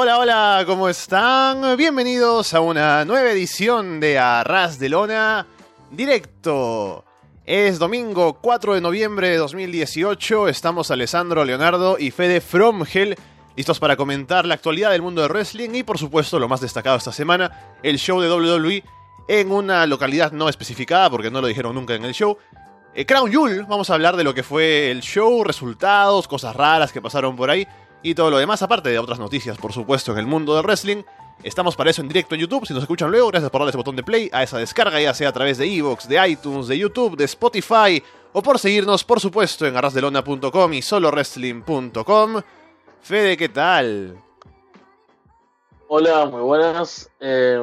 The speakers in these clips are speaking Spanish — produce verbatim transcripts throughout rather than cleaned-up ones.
Hola, hola, ¿cómo están? Bienvenidos a una nueva edición de Arras de Lona Directo. Es domingo cuatro de noviembre de dos mil dieciocho, estamos Alessandro, Leonardo y Fede from Hell, listos para comentar la actualidad del mundo del wrestling y por supuesto lo más destacado esta semana, el show de doble u doble u E en una localidad no especificada porque no lo dijeron nunca en el show. Eh, Crown Jewel, vamos a hablar de lo que fue el show, resultados, cosas raras que pasaron por ahí y todo lo demás, aparte de otras noticias, por supuesto, en el mundo del wrestling. Estamos para eso en directo en YouTube, si nos escuchan luego, gracias por darle ese botón de play a esa descarga, ya sea a través de iVoox, de iTunes, de YouTube, de Spotify, o por seguirnos, por supuesto, en arras de lona punto com y solo wrestling punto com. Fede, ¿qué tal? Hola, muy buenas. Eh,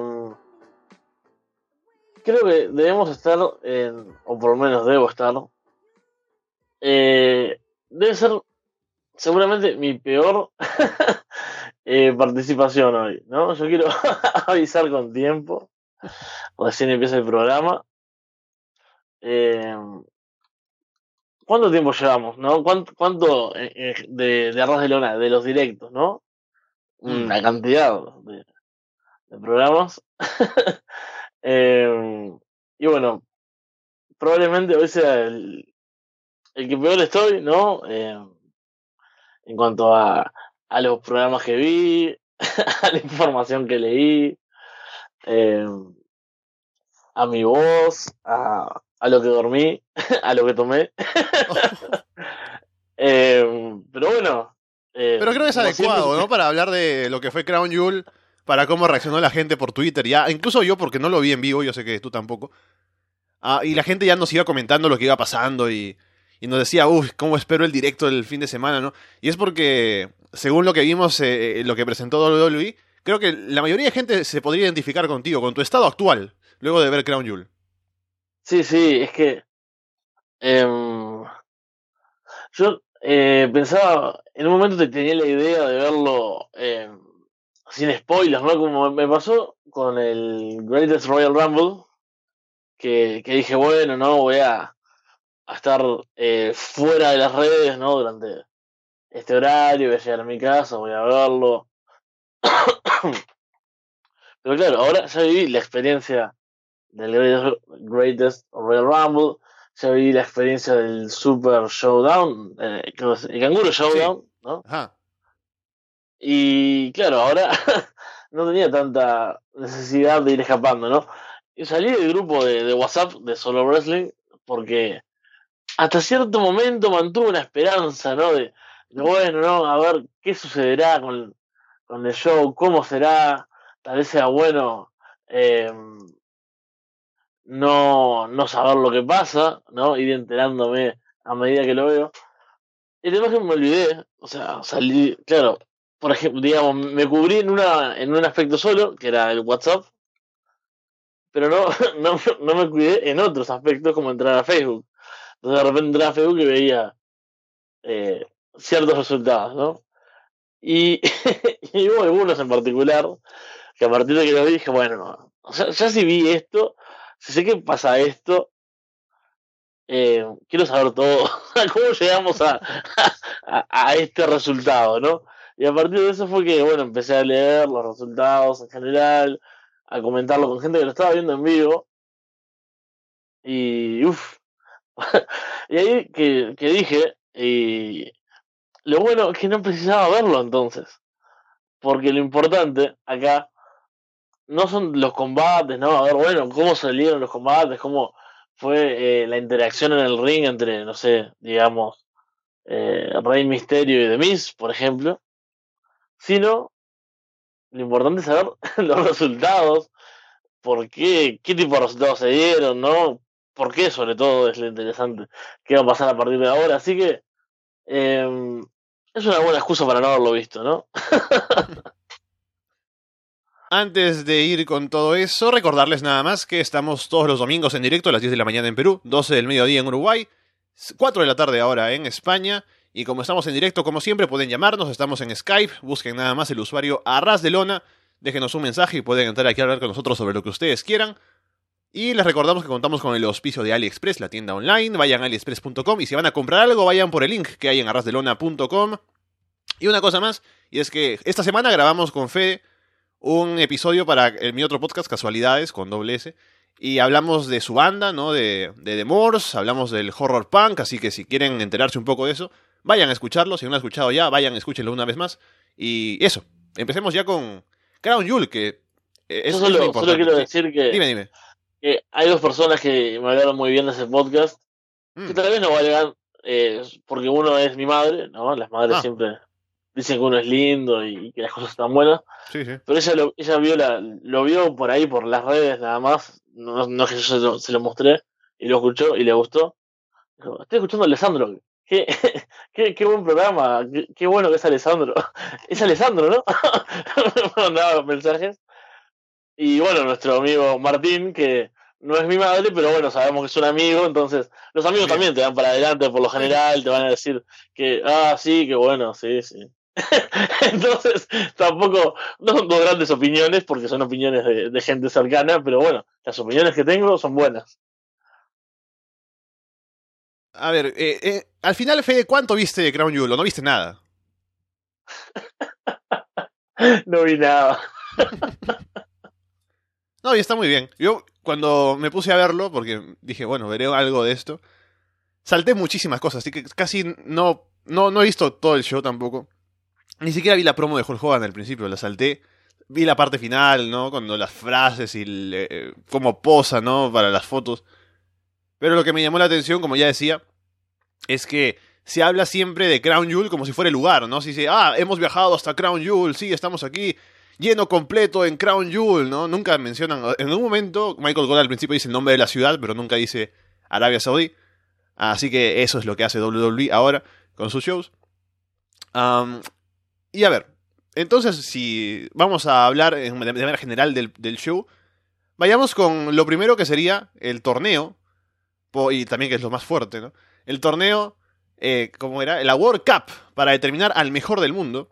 creo que debemos estar, en, o por lo menos debo estar, eh, debe ser seguramente mi peor eh, participación hoy, ¿no? Yo quiero avisar con tiempo, recién empieza el programa. Eh, ¿Cuánto tiempo llevamos, no? ¿Cuánto, cuánto eh, de, de Arras de Lona, de los directos, no? Una Mm. cantidad de, de programas. eh, y bueno, probablemente hoy sea el, el que peor estoy, ¿no? Eh, en cuanto a, a los programas que vi, a la información que leí, eh, a mi voz, a, a lo que dormí, a lo que tomé. eh, pero bueno. Eh, Pero creo que es adecuado, siempre... ¿no? Para hablar de lo que fue Crown Jewel, para cómo reaccionó la gente por Twitter, ya, incluso yo porque no lo vi en vivo, yo sé que tú tampoco. Ah, y la gente ya nos iba comentando lo que iba pasando y, y nos decía, uff, cómo espero el directo del fin de semana, ¿no? Y es porque, según lo que vimos, eh, lo que presentó doble u doble u E, creo que la mayoría de gente se podría identificar contigo, con tu estado actual, luego de ver Crown Jewel. Sí, sí, es que eh, yo eh, pensaba, en un momento te tenía la idea de verlo eh, sin spoilers, ¿no? Como me pasó con el Greatest Royal Rumble, que, que dije, bueno, no, voy a, a estar eh, fuera de las redes, ¿no? Durante este horario, voy a llegar a mi casa, voy a verlo. Pero claro, ahora ya viví la experiencia del Greatest, Greatest Royal Rumble, ya viví la experiencia del Super Showdown, eh, el Canguro Showdown, sí, ¿no? Ajá. Y claro, ahora no tenía tanta necesidad de ir escapando, ¿no? Y salí del grupo de, de WhatsApp de Solo Wrestling porque hasta cierto momento mantuve una esperanza, ¿no? De, de bueno, ¿no? A ver qué sucederá con, con el show, cómo será, tal vez sea bueno eh, no, no saber lo que pasa, ¿no? Ir enterándome a medida que lo veo. Y además que me olvidé, o sea, salí, claro, por ejemplo, digamos, me cubrí en una en un aspecto solo, que era el WhatsApp, pero no, no, no me cuidé en otros aspectos como entrar a Facebook. Entonces de repente entraba a Facebook y veía eh, ciertos resultados, ¿no? Y, y hubo algunos en particular que a partir de que lo vi dije, bueno, no, o sea, ya si vi esto, si sé que pasa esto, eh, quiero saber todo, cómo llegamos a, a, a este resultado, ¿no? Y a partir de eso fue que, bueno, empecé a leer los resultados en general, a comentarlo con gente que lo estaba viendo en vivo, y uff, y ahí que, que dije, y lo bueno es que no precisaba verlo entonces, porque lo importante acá no son los combates, ¿no? A ver, bueno, cómo salieron los combates, cómo fue eh, la interacción en el ring entre, no sé, digamos, eh, Rey Misterio y The Miz, por ejemplo, sino lo importante es saber los resultados, por qué, qué tipo de resultados se dieron, ¿no? Por qué, sobre todo, es lo interesante, qué va a pasar a partir de ahora. Así que eh, es una buena excusa para no haberlo visto, ¿no? Antes de ir con todo eso, recordarles nada más que estamos todos los domingos en directo a las diez de la mañana en Perú, doce del mediodía en Uruguay, cuatro de la tarde ahora en España. Y como estamos en directo, como siempre, pueden llamarnos, estamos en Skype, busquen nada más el usuario Arras de Lona, déjenos un mensaje y pueden entrar aquí a hablar con nosotros sobre lo que ustedes quieran. Y les recordamos que contamos con el auspicio de AliExpress, la tienda online, vayan a aliexpress punto com y si van a comprar algo, vayan por el link que hay en arras de lona punto com. Y una cosa más, y es que esta semana grabamos con Fede un episodio para el, mi otro podcast, Casualidades, con doble S, y hablamos de su banda, ¿no? De, de The Moors, hablamos del horror punk, así que si quieren enterarse un poco de eso, vayan a escucharlo, si no lo han escuchado ya, vayan, escúchenlo una vez más. Y eso, empecemos ya con Crown Jewel, que es, Yo solo, es muy solo quiero decir que, Dime, dime. que hay dos personas que me hablaron muy bien de ese podcast, Mm. que tal vez no valgan, eh, porque uno es mi madre, ¿no? Las madres Ah. siempre dicen que uno es lindo y, y que las cosas están buenas. Sí, sí. Pero ella lo, ella vio la, lo vio por ahí, por las redes nada más. No, no es que yo se lo, se lo mostré y lo escuchó y le gustó. Dijo, estoy escuchando a Alessandro. Qué, qué, qué buen programa. Qué, qué bueno que es Alessandro. Es Alessandro, ¿no? Me mandaba mensajes. Y bueno, nuestro amigo Martín, que no es mi madre, pero bueno, sabemos que es un amigo. Entonces, los amigos Bien. también te dan para adelante por lo general. Te van a decir que, ah, sí, qué bueno, sí, sí. Entonces, tampoco, no son dos grandes opiniones, porque son opiniones de, de gente cercana, pero bueno, las opiniones que tengo son buenas. A ver, eh, eh, al final, Fede, ¿cuánto viste de Crown Jewel? ¿O no viste nada? No vi nada. No, y está muy bien. Yo, cuando me puse a verlo, porque dije, bueno, veré algo de esto, salté muchísimas cosas, así que casi no, no, no he visto todo el show tampoco. Ni siquiera vi la promo de Hulk Hogan al principio, la salté. Vi la parte final, ¿no? Cuando las frases y el, eh, cómo posa, ¿no? Para las fotos. Pero lo que me llamó la atención, como ya decía, es que se habla siempre de Crown Jewel como si fuera el lugar, ¿no? Se dice, ah, hemos viajado hasta Crown Jewel, sí, estamos aquí, lleno completo en Crown Jewel, ¿no? Nunca mencionan, en un momento, Michael Cole al principio dice el nombre de la ciudad, pero nunca dice Arabia Saudí. Así que eso es lo que hace doble u doble u E ahora con sus shows. Um, y a ver, entonces si vamos a hablar de manera general del, del show, vayamos con lo primero que sería el torneo, y también que es lo más fuerte, ¿no? El torneo, eh, ¿cómo era? La World Cup, para determinar al mejor del mundo,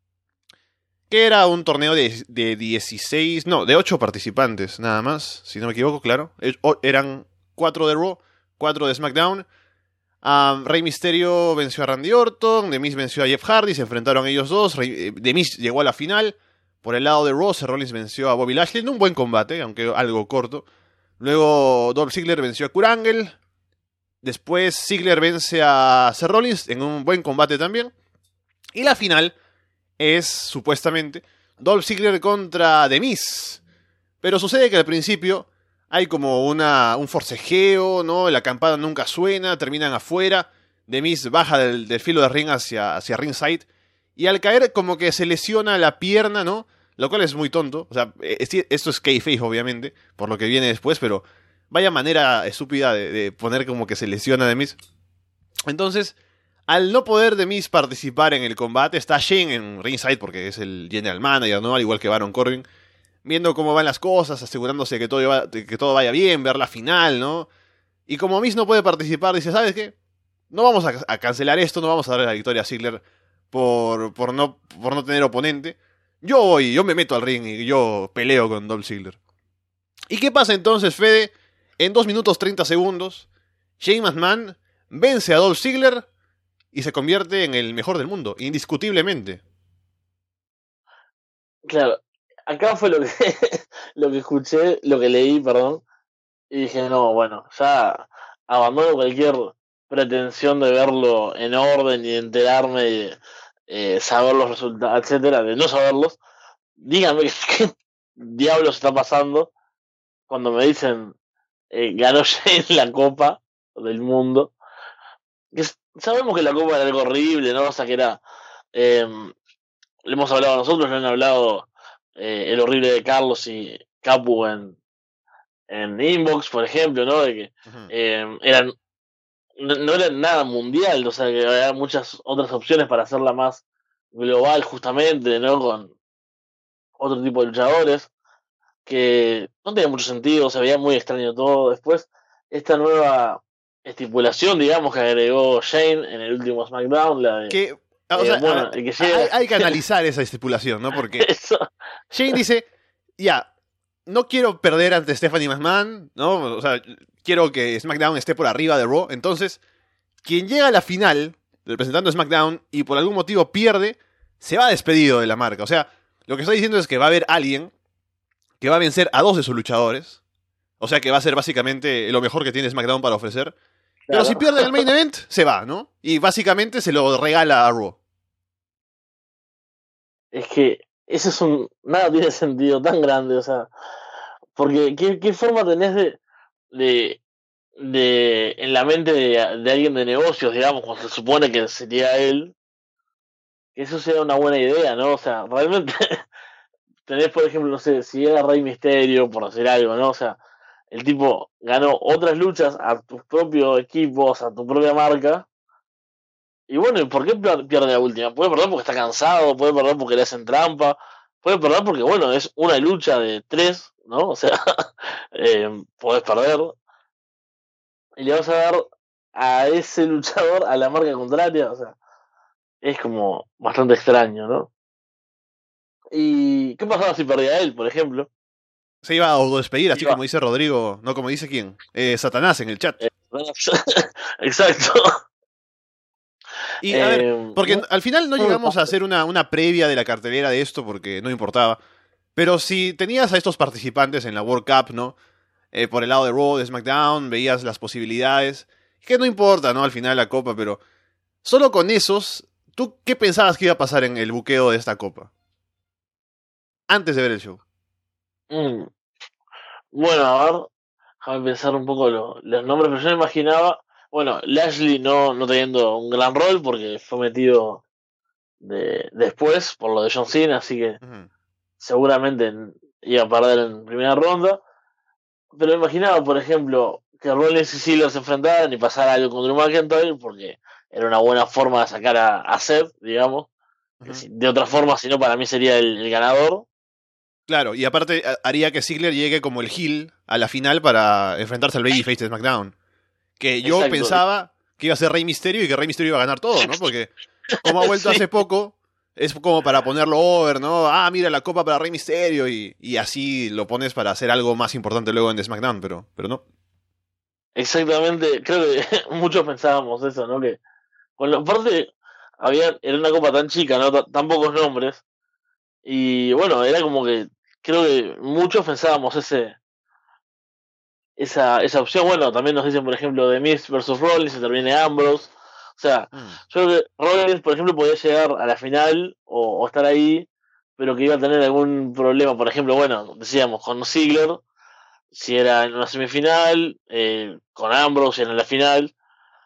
que era un torneo de, de dieciséis, no, de ocho participantes, nada más, si no me equivoco, claro. Eran cuatro de Raw, cuatro de SmackDown. Um, Rey Mysterio venció a Randy Orton, The Miz venció a Jeff Hardy, se enfrentaron ellos dos, Rey, The Miz llegó a la final. Por el lado de Raw, Seth Rollins venció a Bobby Lashley en un buen combate, aunque algo corto. Luego Dolph Ziggler venció a Kurt Angle. Después Ziggler vence a Seth Rollins en un buen combate también. Y la final es, supuestamente, Dolph Ziggler contra The Miz. Pero sucede que al principio hay como una, un forcejeo, ¿no? La campana nunca suena, terminan afuera. The Miz baja del, del filo de ring hacia, hacia ringside. Y al caer como que se lesiona la pierna, ¿no? Lo cual es muy tonto. O sea, esto es kayfabe, obviamente, por lo que viene después, pero vaya manera estúpida de, de poner como que se lesiona The Miz. Entonces, al no poder The Miz participar en el combate, está Shane en ringside, porque es el general manager, ¿no? Al igual que Baron Corbin, viendo cómo van las cosas, asegurándose que todo, va, que todo vaya bien, ver la final, ¿no? Y como Miz no puede participar, dice, ¿sabes qué? No vamos a, a cancelar esto, no vamos a darle la victoria a Ziggler por, por, no, por no tener oponente. Yo voy, yo me meto al ring y yo peleo con Dolph Ziggler. ¿Y qué pasa entonces, Fede? En dos minutos treinta segundos, Shane McMahon vence a Dolph Ziggler y se convierte en el mejor del mundo, indiscutiblemente. Claro, acá fue lo que, lo que escuché, lo que leí, perdón, y dije, no, bueno, ya abandono cualquier pretensión de verlo en orden y de enterarme y de eh, saber los resultados, etcétera, de no saberlos. Díganme qué diablos está pasando cuando me dicen eh, ganó Shane la Copa del Mundo. Que sabemos que la Copa era algo horrible, ¿no? O sea, que era... Eh, le hemos hablado nosotros, le han hablado eh, el horrible de Carlos y Capu en, en Inbox, por ejemplo, ¿no? De que Uh-huh. eh, eran no, no era nada mundial, o sea, que había muchas otras opciones para hacerla más global, justamente, ¿no? Con otro tipo de luchadores, que no tenía mucho sentido, se veía muy extraño todo. Después, esta nueva estipulación, digamos, que agregó Shane en el último SmackDown, la de... Que, o eh, sea, bueno, a- el que llega... hay, hay que analizar esa estipulación, ¿no? Porque Eso, Shane dice, ya, no quiero perder ante Stephanie McMahon, ¿no? O sea, quiero que SmackDown esté por arriba de Raw. Entonces, quien llega a la final, representando a SmackDown, y por algún motivo pierde, se va despedido de la marca. O sea, lo que está diciendo es que va a haber alguien que va a vencer a dos de sus luchadores. O sea que va a ser básicamente lo mejor que tiene SmackDown para ofrecer. Pero si Claro. pierde el main event, se va, ¿no? Y básicamente se lo regala a Raw. Es que eso es un. Nada tiene sentido tan grande, o sea. Porque, ¿qué, qué forma tenés de, de, de. En la mente de, de alguien de negocios, digamos, cuando se supone que sería él, que eso sea una buena idea, ¿no? O sea, realmente tenés, por ejemplo, no sé, si era Rey Misterio, por hacer algo, ¿no? O sea, el tipo ganó otras luchas a tus propios equipos, a tu propia marca. Y bueno, ¿y por qué pierde la última? Puede perder porque está cansado, puede perder porque le hacen trampa, puede perder porque, bueno, es una lucha de tres, ¿no? O sea, eh, podés perder y le vas a dar a ese luchador a la marca contraria, o sea, es como bastante extraño, ¿no? ¿Y qué pasaba si perdía él, por ejemplo? Se iba a autodespedir, así Iba. como dice Rodrigo, no como dice quién, eh, Satanás en el chat. Eh, Exacto. Y a ver, Eh, porque muy, al final no muy llegamos a hacer una, una previa de la cartelera de esto porque no importaba. Pero si tenías a estos participantes en la World Cup, ¿no? Eh, por el lado de Raw, de SmackDown, veías las posibilidades. Que no importa, ¿no? Al final la copa, pero solo con esos, ¿tú qué pensabas que iba a pasar en el buqueo de esta copa? Antes de ver el show. mm. Bueno, a ver, déjame pensar un poco lo- los nombres, pero yo me imaginaba, bueno, Lashley no, no teniendo un gran rol porque fue metido de, después por lo de John Cena, así que Ujú. seguramente en- iba a perder en primera ronda. Pero me imaginaba, por ejemplo, que Rollins y Ziggler se enfrentaran y pasara algo con Drew McIntyre, porque era una buena forma de sacar a, a Seth, digamos. Que Ujú. si- de otra forma, si no, para mí sería el, el ganador. Claro, y aparte a- haría que Ziggler llegue como el heel a la final para enfrentarse al Babyface de SmackDown. Que yo Exacto. pensaba que iba a ser Rey Misterio y que Rey Misterio iba a ganar todo, ¿no? Porque como ha vuelto Sí, hace poco, es como para ponerlo over, ¿no? Ah, mira la copa para Rey Misterio y, y así lo pones para hacer algo más importante luego en The SmackDown, pero, pero no. exactamente. Creo que muchos pensábamos eso, ¿no? Que con la parte, había, era una copa tan chica, ¿no? Ta- Tan pocos nombres. Y bueno, era como que creo que muchos pensábamos ese, esa, esa opción. Bueno, también nos dicen, por ejemplo, de Miz versus Rollins, se termine Ambrose. O sea, Mm. yo creo que Rollins, por ejemplo, podía llegar a la final o, o estar ahí, pero que iba a tener algún problema. Por ejemplo, bueno, decíamos con Ziggler, si era en una semifinal, eh, con Ambrose en la final,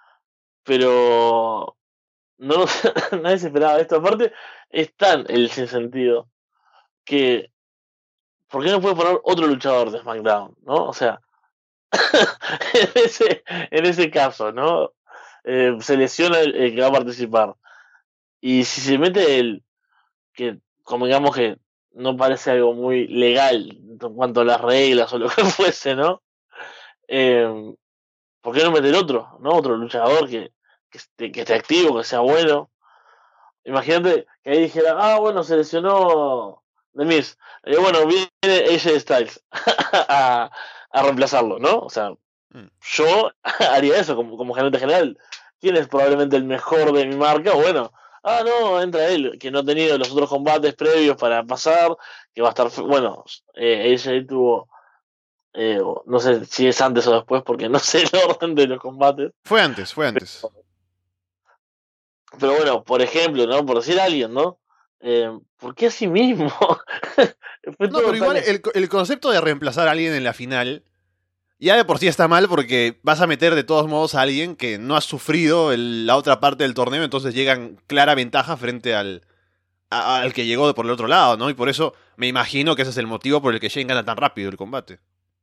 pero no nadie se esperaba esto. Aparte, es tan el sinsentido que, ¿por qué no puede poner otro luchador de SmackDown? ¿No? O sea, en ese, en ese caso, ¿no? Eh, se lesiona el, el que va a participar. Y si se mete el que, como digamos que no parece algo muy legal en cuanto a las reglas o lo que fuese, ¿no? Eh, ¿Por qué no meter otro, ¿no? Otro luchador que, que, esté, que esté activo, que sea bueno. Imagínate que ahí dijera, ah, bueno, se lesionó The Miz. Eh, bueno, viene A J Styles a, a reemplazarlo, ¿no? O sea, Mm. yo haría eso como, como gerente general. ¿Quién es probablemente el mejor de mi marca? Bueno, ah, no, entra él, que no ha tenido los otros combates previos para pasar, que va a estar, bueno, eh, ella tuvo, eh, no sé si es antes o después, porque no sé el orden de los combates, Fue antes, fue antes. pero bueno, por ejemplo, ¿no? Por decir a alguien, ¿no? Eh, ¿Por qué así mismo? Fue No, pero todo tan igual ex- el, el concepto de reemplazar a alguien en la final ya de por sí está mal porque vas a meter de todos modos a alguien que no ha sufrido el- la otra parte del torneo, entonces llegan clara ventaja frente al, a- al que llegó de por el otro lado, ¿no? Y por eso me imagino que ese es el motivo por el que Shane gana tan rápido el combate.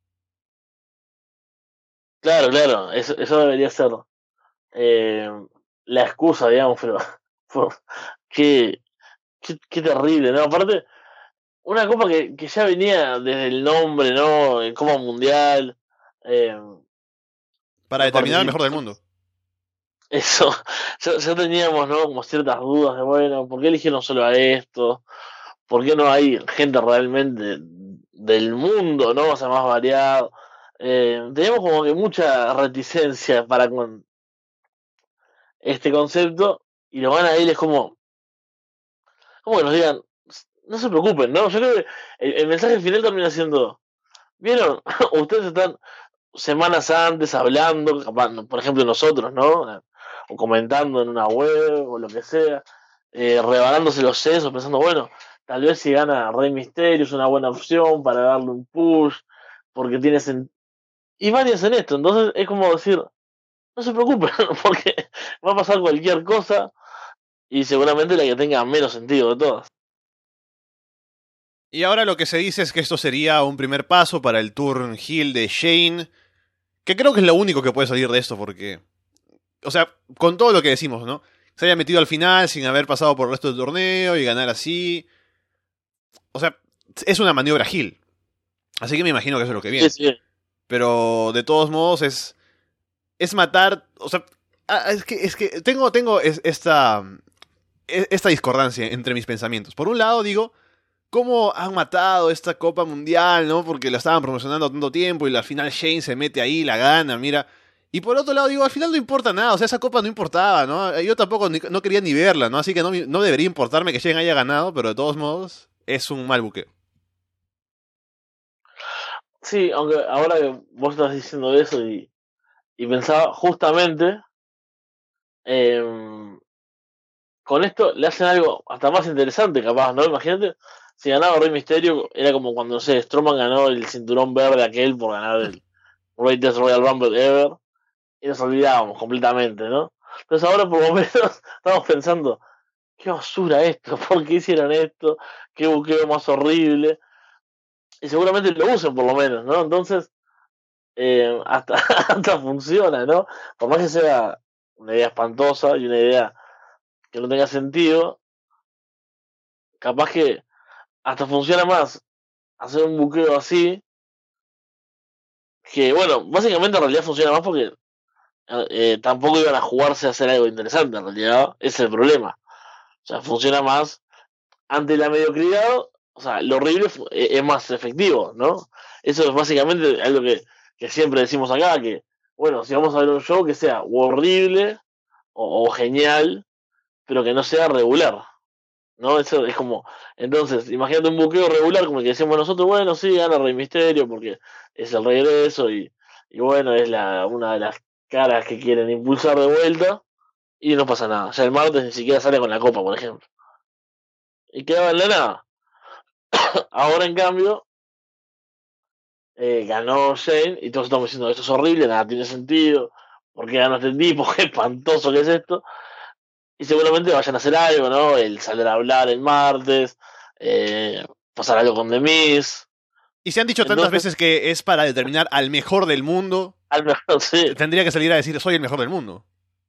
Claro, claro, eso, eso debería ser eh, la excusa, digamos, pero por- qué, qué, qué terrible, ¿no? Aparte, una copa que, que ya venía desde el nombre, ¿no? En Copa Mundial, eh, Para la determinar el mejor del participación, mundo. eso, ya, ya teníamos, ¿no? Como ciertas dudas de, bueno, ¿por qué eligieron solo a esto? ¿Por qué no hay gente realmente del mundo, ¿no? O sea, más variado. Eh, teníamos como que mucha reticencia para con este concepto y lo van a él es como como que nos digan, no se preocupen, ¿no? Yo creo que el, el mensaje final termina siendo, ¿vieron? Ustedes están semanas antes hablando, capaz, por ejemplo nosotros, ¿no? O comentando en una web o lo que sea, eh, rebanándose los sesos, pensando, bueno, tal vez si gana Rey Misterio es una buena opción para darle un push, porque tiene sentido. Y varios en esto, entonces es como decir, no se preocupen, porque va a pasar cualquier cosa y seguramente la que tenga menos sentido de todas. Y ahora lo que se dice es que esto sería un primer paso para el turn heel de Shane, que creo que es lo único que puede salir de esto, porque, o sea, con todo lo que decimos, ¿no? Se haya metido al final sin haber pasado por el resto del torneo y ganar así. O sea, es una maniobra heel. Así que me imagino que eso es lo que viene. Sí, sí. Pero de todos modos es es matar, o sea, ah, es que es que tengo tengo es- esta es- esta discordancia entre mis pensamientos. Por un lado digo, ¿cómo han matado esta Copa Mundial, no? Porque la estaban promocionando tanto tiempo y al final Shane se mete ahí, la gana, mira. Y por otro lado digo, al final no importa nada, o sea, esa copa no importaba, ¿no? Yo tampoco ni- no quería ni verla, ¿no? Así que no, me- no debería importarme que Shane haya ganado, pero de todos modos es un mal buqueo. Sí, aunque ahora que vos estás diciendo eso y, y pensaba justamente, eh, con esto le hacen algo hasta más interesante, capaz, ¿no? Imagínate, si ganaba Rey Misterio, era como cuando, no sé, Strowman ganó el cinturón verde aquel por ganar el Greatest Royal Rumble Ever, y nos olvidábamos completamente, ¿no? Entonces ahora por lo menos estamos pensando, qué basura esto, ¿por qué hicieron esto? Qué buqueo más horrible. Y seguramente lo usen por lo menos, ¿no? Entonces, eh, hasta, hasta funciona, ¿no? Por más que sea una idea espantosa y una idea que no tenga sentido, capaz que hasta funciona más hacer un buqueo así, que bueno, básicamente en realidad funciona más porque eh, tampoco iban a jugarse a hacer algo interesante, en realidad, ese es el problema. O sea, funciona más ante la mediocridad, o sea, lo horrible fu- eh, es más efectivo, ¿no? Eso es básicamente algo que, que siempre decimos acá, que bueno, si vamos a ver un show que sea o horrible o, o genial, pero que no sea regular. ¿No? Eso es como, entonces, imagínate un buqueo regular como el que decíamos nosotros, bueno, sí, gana Rey Misterio porque es el regreso y, y bueno, es la, una de las caras que quieren impulsar de vuelta y no pasa nada. Ya el martes ni siquiera sale con la copa, por ejemplo. Y quedaba en la nada. Ahora, en cambio, eh, ganó Shane y todos estamos diciendo, esto es horrible, nada tiene sentido, ¿por qué ganó este tipo? Qué espantoso que es esto. Y seguramente vayan a hacer algo, ¿no? El salir a hablar el martes, eh, pasar algo con The Miz. Y se han dicho tantas Entonces, veces que es para determinar al mejor del mundo, al mejor sí, tendría que salir a decir soy el mejor del mundo.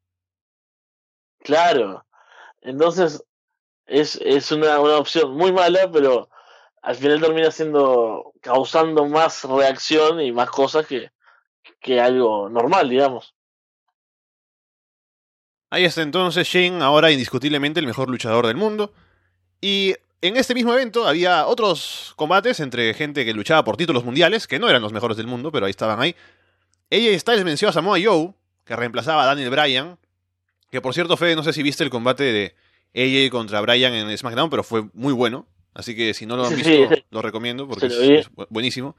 claro. Entonces, es, es una, una opción muy mala, pero al final termina siendo, causando más reacción y más cosas que, que algo normal, digamos. Ahí está entonces Shane, ahora indiscutiblemente el mejor luchador del mundo. Y en este mismo evento había otros combates entre gente que luchaba por títulos mundiales, que no eran los mejores del mundo, pero ahí estaban ahí. A J Styles venció a Samoa Joe, que reemplazaba a Daniel Bryan. Que por cierto, Fede, no sé si viste el combate de A J contra Bryan en SmackDown, pero fue muy bueno. Así que si no lo han Sí, sí, visto, lo recomiendo porque se lo es, vi. es buenísimo.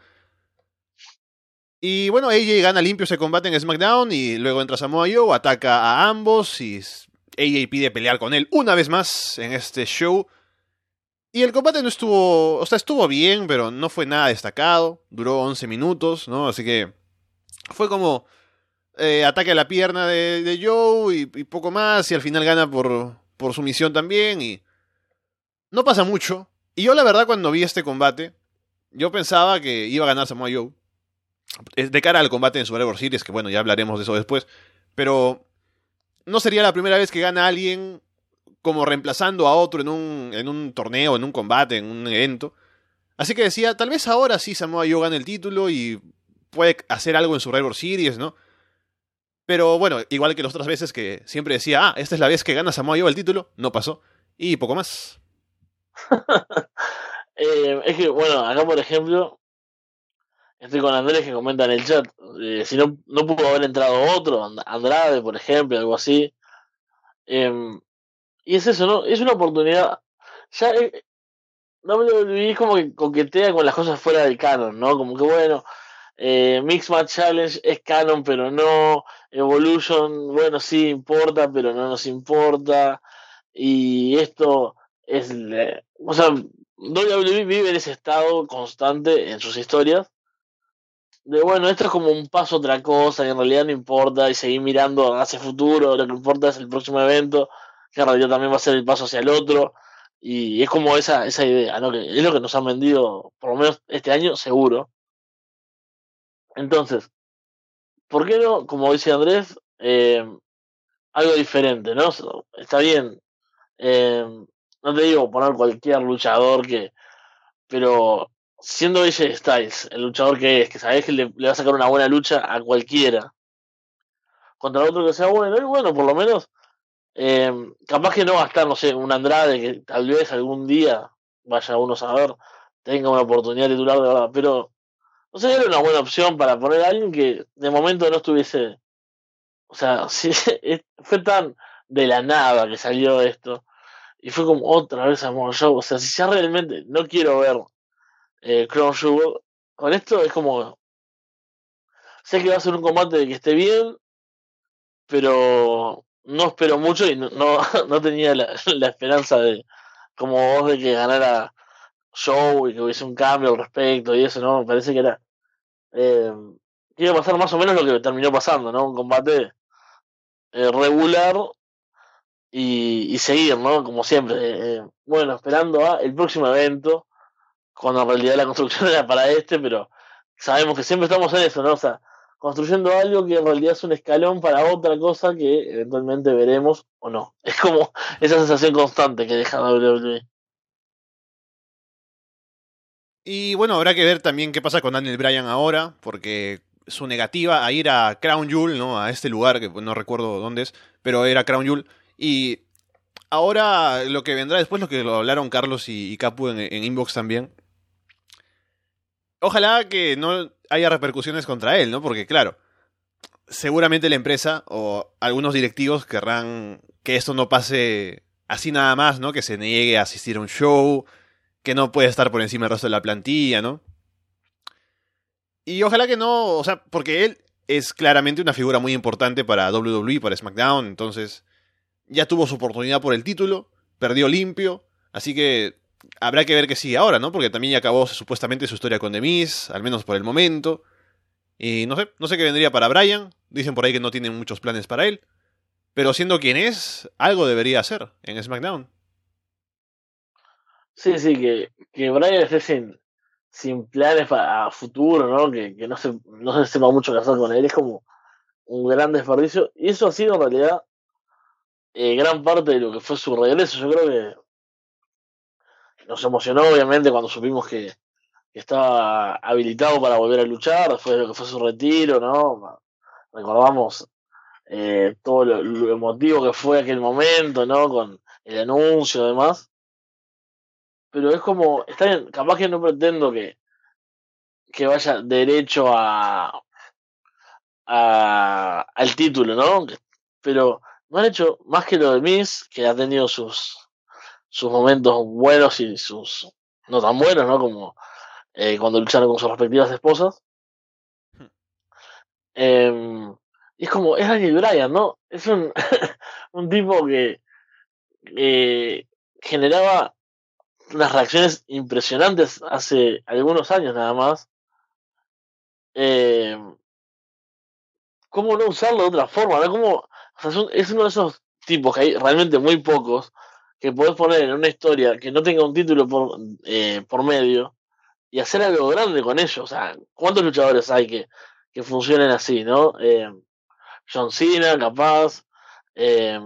Y bueno, A J gana limpio ese combate en SmackDown y luego entra Samoa Joe, ataca a ambos y A J pide pelear con él una vez más en este show. Y el combate no estuvo, o sea, estuvo bien, pero no fue nada destacado. Duró once minutos, ¿no? Así que fue como eh, ataque a la pierna de, de Joe y, y poco más. Y al final gana por, por sumisión también. Y no pasa mucho. Y yo la verdad cuando vi este combate, yo pensaba que iba a ganar Samoa Joe. De cara al combate en Survivor Series, que bueno, ya hablaremos de eso después. Pero no sería la primera vez que gana alguien como reemplazando a otro en un, en un torneo, en un combate, en un evento. Así que decía, tal vez ahora sí Samoa Joe gane el título y puede hacer algo en Survivor Series, ¿no? Pero bueno, igual que las otras veces que siempre decía, ah, esta es la vez que gana Samoa Joe el título, no pasó. Y poco más. Eh, es que, bueno, acá por ejemplo, estoy con Andrés que comenta en el chat, eh, si no, no pudo haber entrado otro, And- Andrade, por ejemplo, algo así. Eh, y es eso, ¿no? Es una oportunidad. ya eh, W W E como que coquetea con las cosas fuera del canon, ¿no? Como que bueno, eh, Mixed Match Challenge es canon, pero no. Evolution, bueno, sí importa, pero no nos importa. Y esto es. le- O sea, W W E vive en ese estado constante en sus historias. De bueno, esto es como un paso a otra cosa, que en realidad no importa, y seguir mirando hacia el futuro, lo que importa es el próximo evento, que en realidad también va a ser el paso hacia el otro. Y es como esa, esa idea, ¿no? Que es lo que nos han vendido, por lo menos este año, seguro. Entonces, ¿por qué no, como dice Andrés, eh, algo diferente, ¿no? Está bien, eh, no te digo poner cualquier luchador que, pero siendo A J Styles, el luchador que es, que sabés que le, le va a sacar una buena lucha a cualquiera, contra otro que sea bueno, y bueno, por lo menos, eh, capaz que no va a estar, no sé, un Andrade que tal vez algún día, vaya uno a saber, tenga una oportunidad titular de verdad, pero no sé, era una buena opción para poner a alguien que de momento no estuviese. O sea, sí, fue tan de la nada que salió esto. Y fue como otra vez Samoa Joe. O sea, si ya realmente no quiero ver eh, Crown Jewel, con esto es como. Sé que va a ser un combate de que esté bien, pero no espero mucho y no, no, no tenía la, la esperanza de, como vos, de que ganara Joe y que hubiese un cambio al respecto y eso, ¿no? Me parece que era. Eh, que iba a pasar más o menos lo que terminó pasando, ¿no? Un combate eh, regular y, y seguir, ¿no? Como siempre. Eh, eh, bueno, esperando a el próximo evento, cuando en realidad la construcción era para este, pero sabemos que siempre estamos en eso, ¿no? O sea, construyendo algo que en realidad es un escalón para otra cosa que eventualmente veremos o no. Es como esa sensación constante que deja W W E. Y bueno, habrá que ver también qué pasa con Daniel Bryan ahora, porque su negativa a ir a Crown Jewel, ¿no? A este lugar que no recuerdo dónde es, pero era Crown Jewel. Y ahora lo que vendrá después, lo que lo hablaron Carlos y, y Capu en, en Inbox también. Ojalá que no haya repercusiones contra él, ¿no? Porque claro, seguramente la empresa o algunos directivos querrán que esto no pase así nada más, ¿no? Que se niegue a asistir a un show, que no puede estar por encima del resto de la plantilla, ¿no? Y ojalá que no, o sea, porque él es claramente una figura muy importante para W W E, para SmackDown, entonces ya tuvo su oportunidad por el título, perdió limpio, así que habrá que ver qué sigue ahora, ¿no? Porque también ya acabó supuestamente su historia con The Miz, al menos por el momento. Y no sé, no sé qué vendría para Bryan, dicen por ahí que no tienen muchos planes para él, pero siendo quien es, algo debería hacer en SmackDown. Sí, sí, que, que Brian esté sin, sin planes para a futuro, ¿no? Que, que no se, no se sepa mucho qué hacer con él, es como un gran desperdicio. Y eso ha sido en realidad eh, gran parte de lo que fue su regreso. Yo creo que nos emocionó obviamente cuando supimos que, que estaba habilitado para volver a luchar después de lo que fue su retiro, ¿no? Recordamos eh, todo lo, lo emotivo que fue aquel momento, ¿no? Con el anuncio y demás. Pero es como, está bien, capaz que no pretendo que, que vaya derecho a, a al título, ¿no? Pero no han hecho más que lo de Miz, que ha tenido sus, sus momentos buenos y sus no tan buenos, ¿no? Como eh, cuando lucharon con sus respectivas esposas. Eh, y es como, es Daniel Bryan, ¿no? Es un, un tipo que eh, generaba unas reacciones impresionantes hace algunos años nada más. Eh, ¿Cómo no usarlo de otra forma? ¿No? ¿Cómo, o sea, es, un- es uno de esos tipos que hay realmente muy pocos que podés poner en una historia que no tenga un título por, eh, por medio y hacer algo grande con ellos. O sea, ¿cuántos luchadores hay que, que funcionen así, no? Eh, John Cena, capaz. Eh,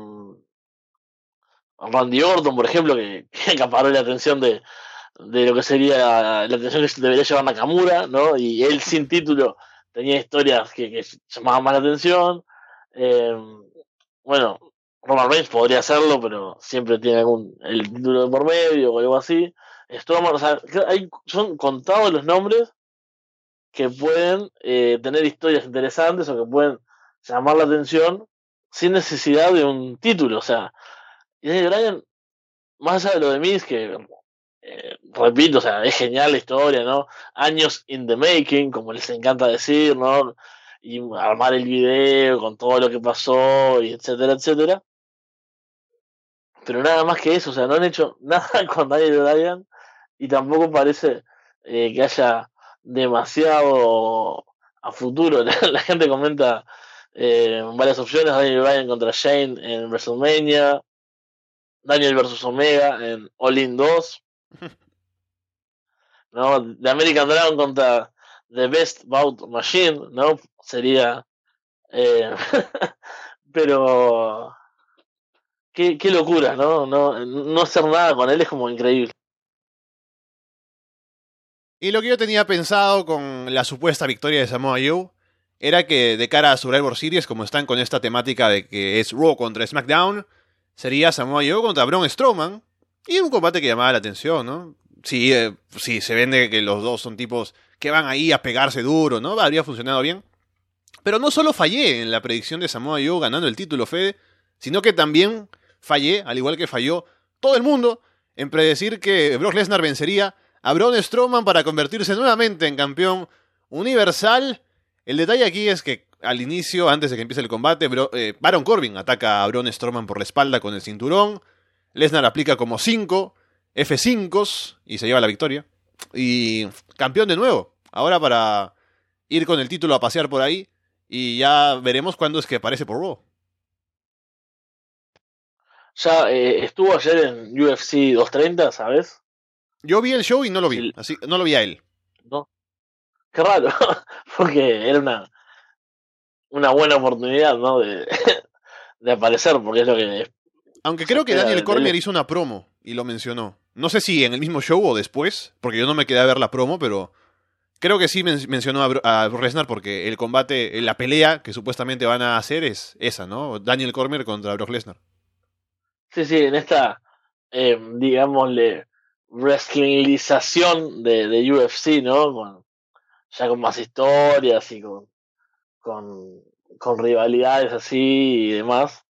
Randy Orton, por ejemplo, que, que acaparó la atención de, de lo que sería la atención que debería llevar Nakamura, ¿no? Y él sin título tenía historias que, que llamaban más la atención. Eh, bueno, Roman Reigns podría hacerlo, pero siempre tiene algún el título de por medio o algo así. Strowman, o sea, hay, son contados los nombres que pueden eh, tener historias interesantes o que pueden llamar la atención sin necesidad de un título. O sea, y Daniel Bryan más allá de lo de Miz, que eh, repito, o sea, es genial la historia, ¿no? Años in the making, como les encanta decir, ¿no? Y armar el video con todo lo que pasó, y etcétera, etcétera. Pero nada más que eso, o sea, no han hecho nada con Daniel Bryan y tampoco parece eh, que haya demasiado a futuro. La, la gente comenta eh, varias opciones: Daniel Bryan contra Shane en WrestleMania, Daniel versus Omega en All In dos, ¿no? The American Dragon contra The Best Bout Machine, ¿no? Sería... Eh, pero... Qué, qué locura, ¿no? ¿no? No hacer nada con él es como increíble. Y lo que yo tenía pensado con la supuesta victoria de Samoa Joe era que de cara a Survivor Series, como están con esta temática de que es Raw contra SmackDown, sería Samoa Joe contra Braun Strowman. Y un combate que llamaba la atención, ¿no? Sí, eh, sí, se vende que los dos son tipos que van ahí a pegarse duro, ¿no? Habría funcionado bien. Pero no solo fallé en la predicción de Samoa Joe ganando el título, Fede, sino que también fallé, al igual que falló todo el mundo, en predecir que Brock Lesnar vencería a Braun Strowman para convertirse nuevamente en campeón universal. El detalle aquí es que al inicio, antes de que empiece el combate, Bro, eh, Baron Corbin ataca a Braun Strowman por la espalda con el cinturón. Lesnar aplica como cinco F cinco y se lleva la victoria. Y campeón de nuevo. Ahora para ir con el título a pasear por ahí. Y ya veremos cuándo es que aparece por Raw. Ya eh, estuvo ayer en U F C doscientos treinta, ¿sabes? Yo vi el show y no lo vi. Sí. Así, no lo vi a él. ¿No? Qué raro, porque era una, una buena oportunidad, ¿no? De, de aparecer, porque es lo que Aunque se creo que espera Daniel de, de Cormier él. hizo una promo y lo mencionó. No sé si en el mismo show o después, porque yo no me quedé a ver la promo, pero creo que sí men- mencionó a, Bro- a Brock Lesnar porque el combate, la pelea que supuestamente van a hacer es esa, ¿no? Daniel Cormier contra Brock Lesnar. Sí, sí, en esta, eh, digámosle, wrestlingización de, de U F C, ¿no? Con, ya con más historias y con, con, con rivalidades así y demás.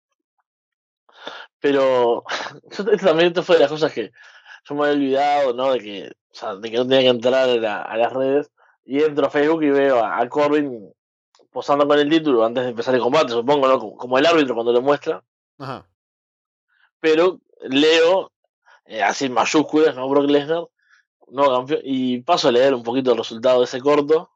Pero yo, esto también esto fue de las cosas que yo me había olvidado, ¿no? De que, o sea, de que no tenía que entrar a, la- a las redes. Y entro a Facebook y veo a, a Corbin posando con el título antes de empezar el combate, supongo, ¿no? Como, como el árbitro cuando lo muestra. Ajá. Pero leo, eh, así en mayúsculas, ¿no? Brock Lesnar, no campeón. Y paso a leer un poquito el resultado de ese corto.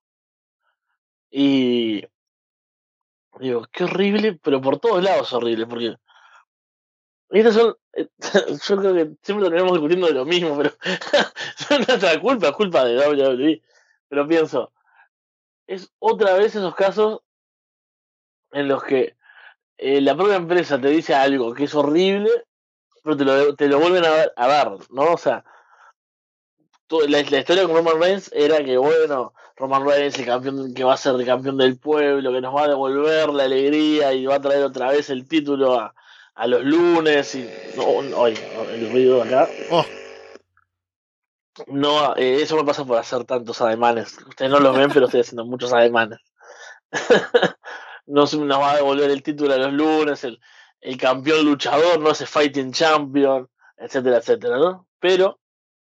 Y digo, qué horrible, pero por todos lados horrible, porque estas son, eh, yo creo que siempre terminamos discutiendo de lo mismo, pero no es nuestra culpa, es culpa de W W E. Pero pienso, es otra vez esos casos en los que eh, la propia empresa te dice algo que es horrible, pero te lo, te lo vuelven a, dar- a dar, ¿no? O sea, todo- la, la historia con Roman Reigns era que, bueno, Roman Reigns, el campeón que va a ser el campeón del pueblo, que nos va a devolver la alegría y va a traer otra vez el título a, a los lunes. Y, no, no, oye, el ruido de acá. Oh, No, eh, eso me pasa por hacer tantos ademanes. Ustedes no los ven, pero estoy haciendo muchos ademanes. No se nos va a devolver el título a los lunes, el, el campeón luchador, no ese fighting champion, etcétera, etcétera, ¿no? Pero,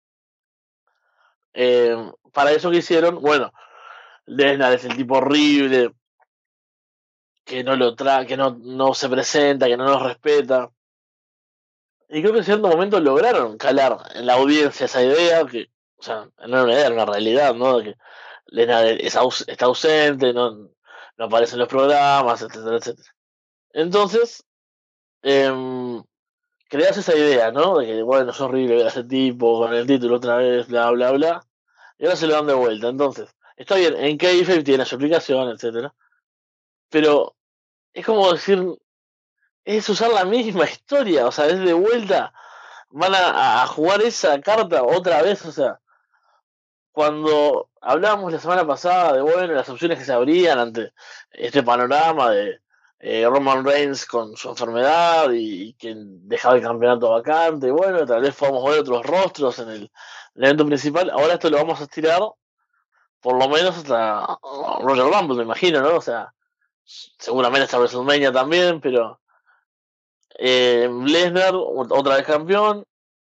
eh, para eso que hicieron, bueno, Lesnar es el tipo horrible, que no lo tra que no, no se presenta, que no nos respeta. Y creo que en cierto momento lograron calar en la audiencia esa idea, que, o sea, no era una idea, era una realidad, ¿no? Que Lesnar es aus está ausente, no, no aparece en los programas, etcétera, etcétera. Entonces, eh, creas esa idea, ¿no? De que, bueno, es horrible ver a ese tipo con el título otra vez, bla, bla, bla. Y ahora se lo dan de vuelta. Entonces, está bien, en Kayfabe tiene su aplicación, etcétera. Pero es como decir, es usar la misma historia, o sea, es de vuelta. Van a, a jugar esa carta otra vez, o sea, cuando hablábamos la semana pasada de, bueno, las opciones que se abrían ante este panorama de eh, Roman Reigns con su enfermedad y, y que dejaba el campeonato vacante, bueno, tal vez podamos ver otros rostros en el, en el evento principal, ahora esto lo vamos a estirar por lo menos hasta Roger Rumble, me imagino, ¿no? O sea, seguramente hasta WrestleMania también, pero eh, Lesnar, otra vez campeón,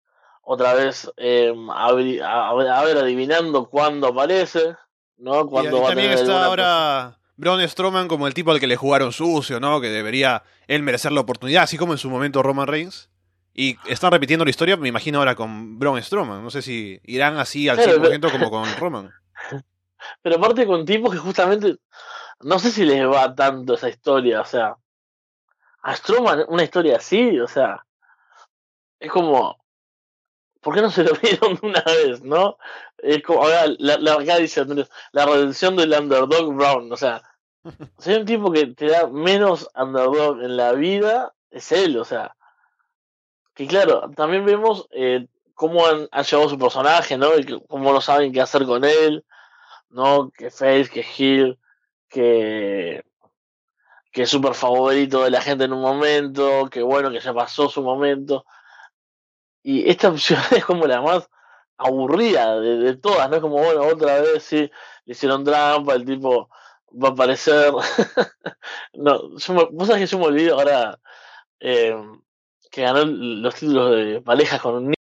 otra vez eh, a, ver, a ver adivinando cuándo aparece, ¿no? Y, Cuándo y va a también tener está alguna cosa. ahora Braun Strowman como el tipo al que le jugaron sucio, ¿no? Que debería él merecer la oportunidad, así como en su momento Roman Reigns. Y están repitiendo la historia, me imagino ahora con Braun Strowman. No sé si irán así al Claro, pero, cien por ciento como con Roman. pero aparte con tipos que justamente no sé si les va tanto esa historia, o sea, a Strowman una historia así, o sea, es como, ¿por qué no se lo vieron de una vez, no? Es como, ahora, la, la, acá dice Andrés, la redención del underdog Brown, o sea, si hay un tipo que te da menos underdog en la vida, es él, o sea, que claro, también vemos eh, cómo han, han llevado su personaje, ¿no? Y que, cómo no saben qué hacer con él, ¿no? Que Face, que Hill, que que es súper favorito de la gente en un momento, que bueno, que ya pasó su momento. Y esta opción es como la más aburrida de, de todas, ¿no? Es como, bueno, otra vez sí, le hicieron trampa, el tipo va a aparecer. No, yo me, vos sabés que yo me olvido ahora eh, que ganó los títulos de parejas con un niño.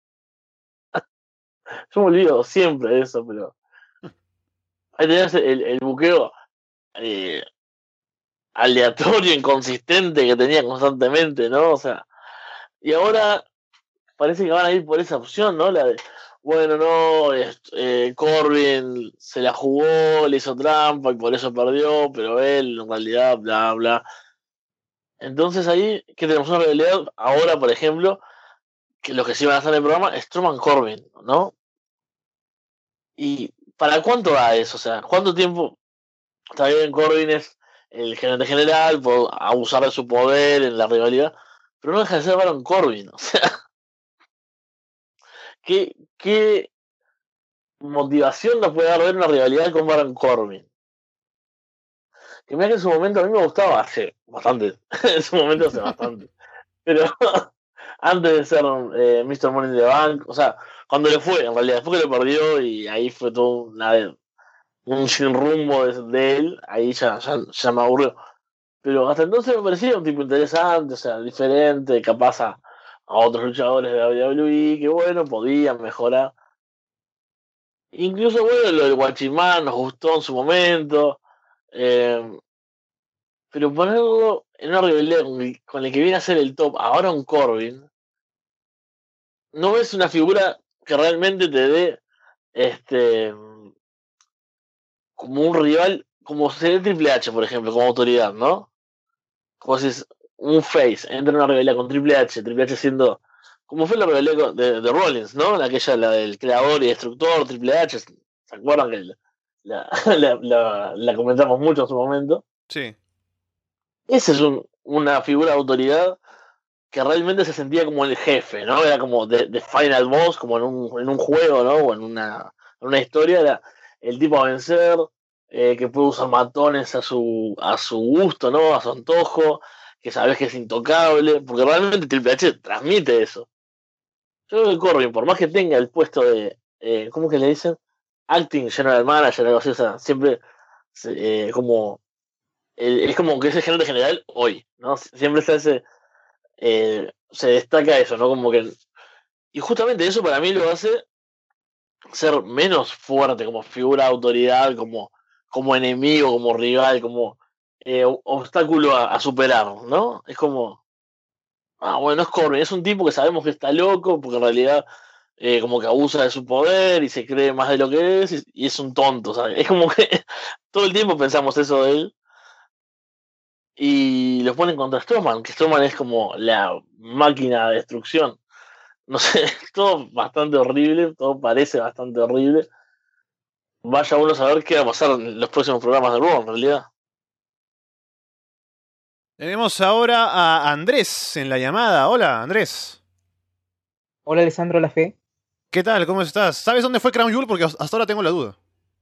Yo me olvido siempre de eso, pero ahí tenés el, el buqueo eh, aleatorio, inconsistente que tenía constantemente, ¿no? O sea, y ahora parece que van a ir por esa opción, ¿no? La de, bueno, no, eh, Corbin se la jugó, le hizo trampa y por eso perdió, pero él en realidad, bla, bla. Entonces ahí, que tenemos una realidad ahora, por ejemplo, que los que sí van a estar en el programa es Strowman Corbin, ¿no? ¿Y para cuánto va eso? O sea, ¿cuánto tiempo está bien? Corbin es el gerente general, por abusar de su poder en la rivalidad, pero no deja de ser Baron Corbin, o sea, ¿qué, qué motivación nos puede dar ver una rivalidad con Baron Corbin? Que mira que en su momento a mí me gustaba hace bastante, en su momento hace bastante, pero antes de ser eh, mister Money in the Bank, o sea, cuando le fue, en realidad, después que lo perdió y ahí fue todo una, un sin rumbo de, de él, ahí ya, ya, ya me aburrió. Pero hasta entonces me parecía un tipo interesante, o sea, diferente, capaz a, a otros luchadores de W W E que, bueno, podían mejorar. Incluso, bueno, lo del Guachimán nos gustó en su momento. Eh, pero ponerlo en una rivalidad con el, con el que viene a ser el top, ahora un Corbin, no es una figura que realmente te dé este como un rival, como sería Triple H, por ejemplo, como autoridad, ¿no? Como si es un face, entra en una rivalidad con Triple H, Triple H siendo, como fue la rivalidad de, de Rollins, ¿no? La aquella, la del creador y destructor, Triple H, ¿se acuerdan que la, la, la, la comentamos mucho en su momento? Sí. Ese es un, una figura de autoridad que realmente se sentía como el jefe, ¿no? Era como de, de Final Boss, como en un, en un juego, ¿no? O en una, en una historia, era el tipo a vencer, eh, que puede usar matones a su, a su gusto, ¿no? A su antojo, que sabes que es intocable, porque realmente Triple H transmite eso. Yo creo que Corbin, por más que tenga el puesto de, eh, ¿cómo que le dicen? Acting General Manager, algo así, o sea, siempre eh, como, eh, es como que es el gerente general hoy, ¿no? Siempre está ese eh, se destaca eso, ¿no? Como que. Y justamente eso para mí lo hace ser menos fuerte como figura de autoridad, como, como enemigo, como rival, como eh, obstáculo a, a, superar, ¿no? Es como. Ah, bueno, es Corbin, es un tipo que sabemos que está loco, porque en realidad eh, como que abusa de su poder y se cree más de lo que es, y, y es un tonto, ¿sabes? Es como que todo el tiempo pensamos eso de él. Y los ponen contra Strowman, que Strowman es como la máquina de destrucción. No sé, todo bastante horrible, todo parece bastante horrible. Vaya uno a saber qué va a pasar en los próximos programas de Raw, en realidad. Tenemos ahora a Andrés en la llamada. Hola, Andrés. Hola Alessandro La Fe. ¿Qué tal? ¿Cómo estás? ¿Sabes dónde fue Crown Jewel? Porque hasta ahora tengo la duda.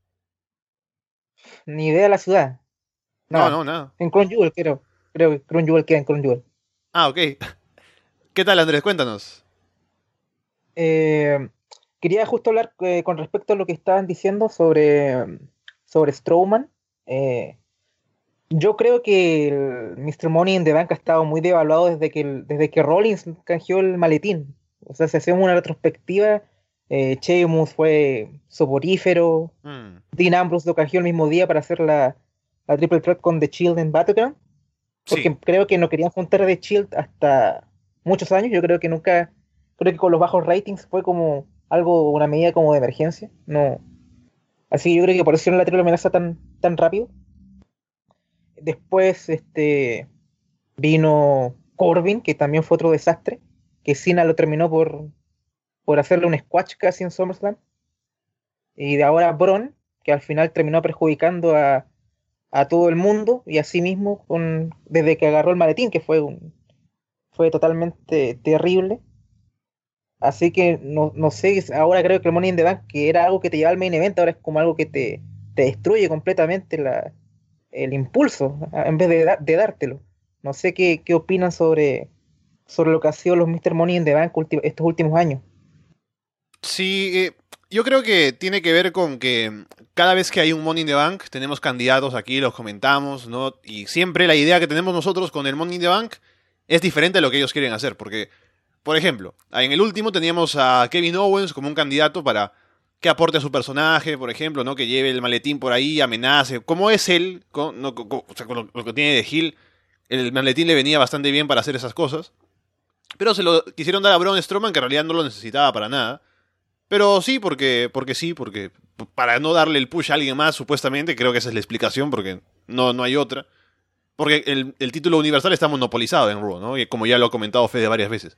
Ni idea de la ciudad. No, Nada. no, nada. En Crown Jewel, creo. Creo que Crown Jewel queda en Crown Jewel. Ah, ok. ¿Qué tal, Andrés? Cuéntanos. Eh, quería justo hablar eh, con respecto a lo que estaban diciendo sobre, sobre Strowman. Eh, yo creo que el mister Money in the Bank ha estado muy devaluado desde que, el- desde que Rollins canjeó el maletín. O sea, si hacemos una retrospectiva, eh, Sheamus fue soporífero, Mm, Dean Ambrose lo canjeó el mismo día para hacer la, la Triple Threat con The Shield en Battleground, sí. porque creo que no querían juntar a The Shield hasta muchos años. Yo creo que nunca, creo que con los bajos ratings fue como algo, una medida como de emergencia. No, así que yo creo que por eso hicieron la triple amenaza tan, tan rápido. Después, este, vino Corbin, que también fue otro desastre, que Cena lo terminó por, por hacerle un squash casi en SummerSlam. Y de ahora Braun, que al final terminó perjudicando a, a todo el mundo y a sí mismo con, desde que agarró el maletín, que fue un, fue totalmente terrible. Así que no, no sé, ahora creo que el Money in the Bank, que era algo que te llevaba al main event, ahora es como algo que te, te destruye completamente la, el impulso, a- en vez de, da- de dártelo. No sé qué, qué opinan sobre, sobre lo que ha sido los míster Money in the Bank ulti- estos últimos años. Sí, eh, yo creo que tiene que ver con que cada vez que hay un Money in the Bank, tenemos candidatos aquí, los comentamos, ¿no? Y siempre la idea que tenemos nosotros con el Money in the Bank es diferente a lo que ellos quieren hacer. Porque, por ejemplo, en el último teníamos a Kevin Owens como un candidato para que aporte a su personaje, por ejemplo, ¿no? Que lleve el maletín por ahí, amenace. Como es él, con, no, con- con- o sea, con lo, lo que tiene de Hill, el maletín le venía bastante bien para hacer esas cosas. Pero se lo quisieron dar a Braun Strowman, que en realidad no lo necesitaba para nada. Pero sí, porque, porque sí, porque para no darle el push a alguien más, supuestamente, creo que esa es la explicación, porque no, no hay otra. Porque el, el título universal está monopolizado en Raw, ¿no? Y como ya lo ha comentado Fede varias veces.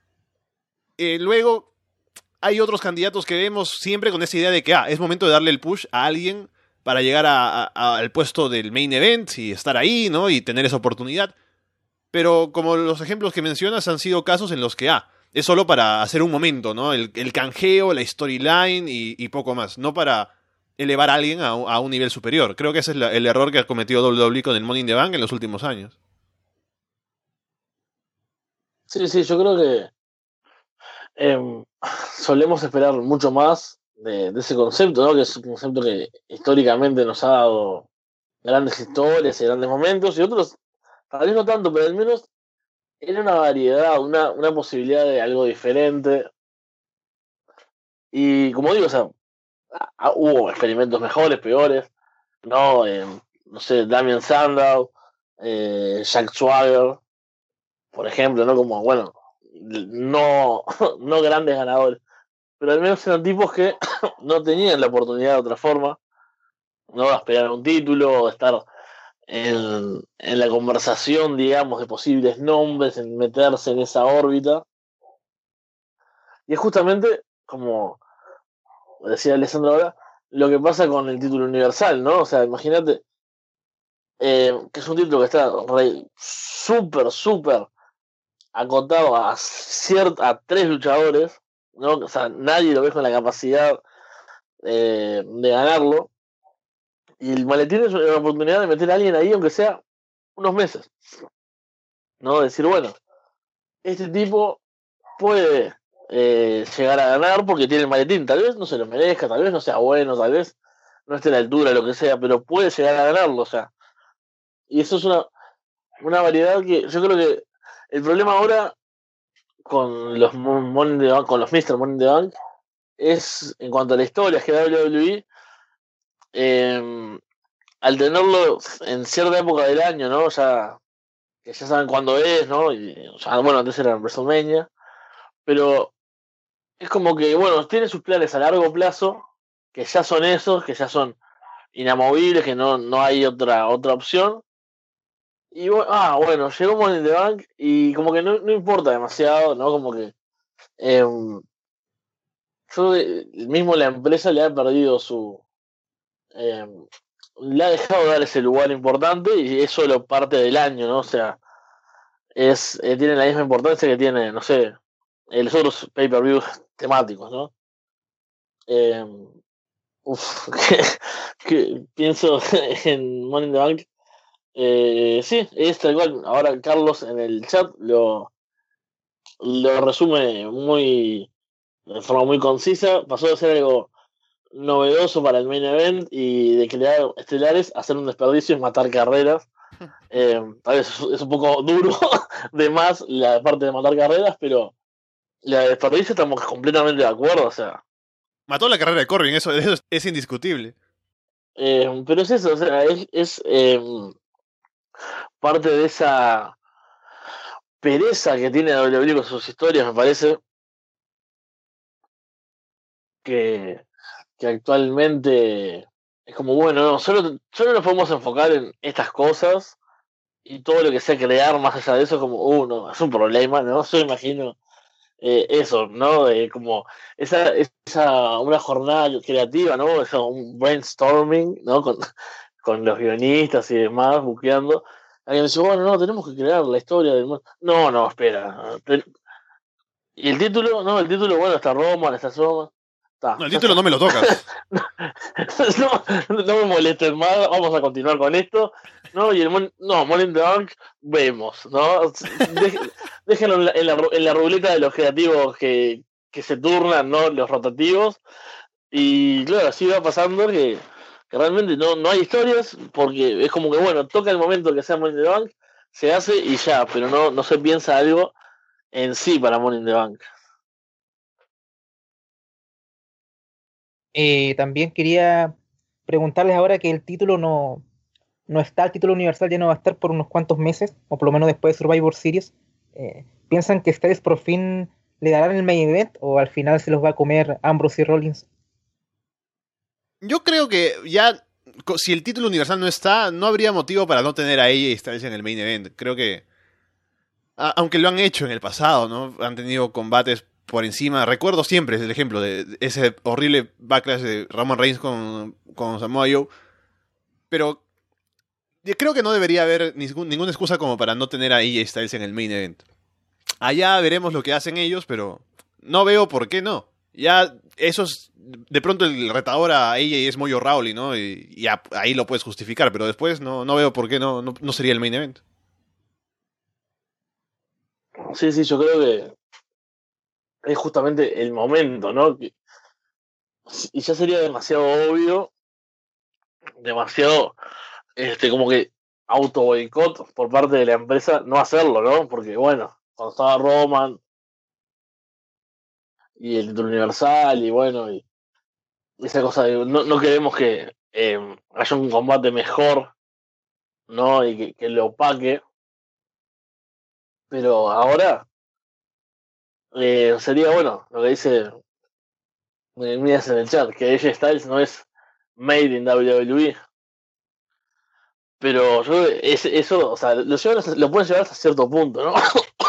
Eh, luego, hay otros candidatos que vemos siempre con esa idea de que, ah, es momento de darle el push a alguien para llegar a- a- al puesto del main event y estar ahí, ¿no? Y tener esa oportunidad. Pero como los ejemplos que mencionas han sido casos en los que, ah, es solo para hacer un momento, ¿no? El, el canjeo, la storyline y, y poco más. No para elevar a alguien a, a un nivel superior. Creo que ese es la- el error que ha cometido W W E con el Money in the Bank en los últimos años. Sí, sí, yo creo que em, solemos esperar mucho más de, de ese concepto, ¿no? Que es un concepto que históricamente nos ha dado grandes historias y grandes momentos, y otros, tal vez no tanto, pero al menos era una variedad, una, una posibilidad de algo diferente. Y como digo, o sea, a- hubo experimentos mejores, peores, ¿no? Eh, no sé, Damien Sandow, eh, Jack Swagger, por ejemplo, ¿no? Como, bueno, no, no grandes ganadores, pero al menos eran tipos que no tenían la oportunidad de otra forma, no de aspirar a un título, o de estar en, en la conversación, digamos, de posibles nombres, en meterse en esa órbita. Y es justamente, como decía Alessandro ahora, lo que pasa con el título universal, ¿no? O sea, imagínate eh, que es un título que está re- súper, súper acotado a, ciert- a tres luchadores, ¿no? O sea, nadie lo ve con la capacidad eh, de ganarlo. Y el maletín es una oportunidad de meter a alguien ahí, aunque sea unos meses, ¿no? Decir, bueno, este tipo puede eh, llegar a ganar porque tiene el maletín. Tal vez no se lo merezca, tal vez no sea bueno, tal vez no esté a la altura, lo que sea, pero puede llegar a ganarlo, o sea. Y eso es una, una variedad que yo creo que el problema ahora con los Money in the Bank, con los míster Money in the Bank, es en cuanto a la historia, es que W W E, eh, al tenerlo en cierta época del año, ¿no? Ya, que ya saben cuándo es, ¿no? Y, o sea, bueno, antes era en WrestleMania, pero es como que, bueno, tiene sus planes a largo plazo, que ya son esos, que ya son inamovibles, que no, no hay otra, otra opción. Y bueno, ah, bueno, llegó Money in the Bank y como que no, no importa demasiado, ¿no? Como que eh, yo eh, mismo la empresa le ha perdido su... eh, le ha dejado de dar ese lugar importante y es solo parte del año, ¿no? O sea, es eh, tiene la misma importancia que tiene, no sé, eh, los otros pay-per-views temáticos, ¿no? Eh, uf, que, que pienso en Money in the Bank. Eh, sí, es tal cual. Ahora Carlos en el chat lo, lo resume muy de forma muy concisa. Pasó de ser algo novedoso para el main event y de crear estelares a hacer un desperdicio y matar carreras. Eh, tal vez es, es un poco duro de más la parte de matar carreras, pero la desperdicia, estamos completamente de acuerdo, o sea. Mató la carrera de Corbin, eso, eso es, es indiscutible. Eh, pero es eso, o sea, es, es eh, parte de esa pereza que tiene W W E con sus historias, me parece, que, que actualmente es como, bueno, no, solo, solo nos podemos enfocar en estas cosas y todo lo que sea crear más allá de eso, como, uh, no, es un problema, ¿no? Yo imagino eh, eso, ¿no? Eh, como esa, esa, una jornada creativa, ¿no? Eso, un brainstorming, ¿no? Con, con los guionistas y demás, buqueando. Alguien dice, bueno, no, tenemos que crear la historia del mundo. No, no, espera. Y el título, no, el título, bueno, está Roma, está Roma. Está, No, el ya título está. no me lo tocas. no, no me molesten más, vamos a continuar con esto. No, y el mon no, Money in the Bank, vemos, ¿no? Dej déjenlo en la, en, la, en la ruleta de los creativos que, que se turnan, ¿no? Los rotativos. Y claro, así va pasando que, que realmente no, no hay historias, porque es como que, bueno, toca el momento que sea Money in the Bank, se hace y ya, pero no, no se piensa algo en sí para Money in the Bank. Eh, también quería preguntarles ahora que el título no, no está, el título universal ya no va a estar por unos cuantos meses, o por lo menos después de Survivor Series. Eh, ¿piensan que Styles por fin le darán el main event o al final se los va a comer Ambrose y Rollins? Yo creo que ya, si el título universal no está, no habría motivo para no tener a ella y Styles en el main event. Creo que, a, aunque lo han hecho en el pasado, ¿no? Han tenido combates por encima. Recuerdo siempre el ejemplo de ese horrible backlash de Roman Reigns con, con Samoa Joe. Pero creo que no debería haber ningún, ninguna excusa como para no tener a ella y Styles en el main event. Allá veremos lo que hacen ellos, pero no veo por qué no. Ya esos, de pronto el retador a ella es Mojo Rawley, ¿no? Y, y a, ahí lo puedes justificar, pero después no, no veo por qué no, no, no sería el main event. Sí, sí, yo creo que es justamente el momento, ¿no? Que, y ya sería demasiado obvio, demasiado, este, como que auto boicot por parte de la empresa no hacerlo, ¿no? Porque, bueno, cuando estaba Roman y el título universal y bueno, y esa cosa de no, no queremos que eh, haya un combate mejor, ¿no? Y que, que lo opaque, pero ahora eh, sería bueno lo que dice eh, Mías en el chat, que ella Styles no es made in W W E. Pero yo creo que es, eso, o sea, lo, llevan hasta- lo pueden llevar hasta cierto punto, ¿no?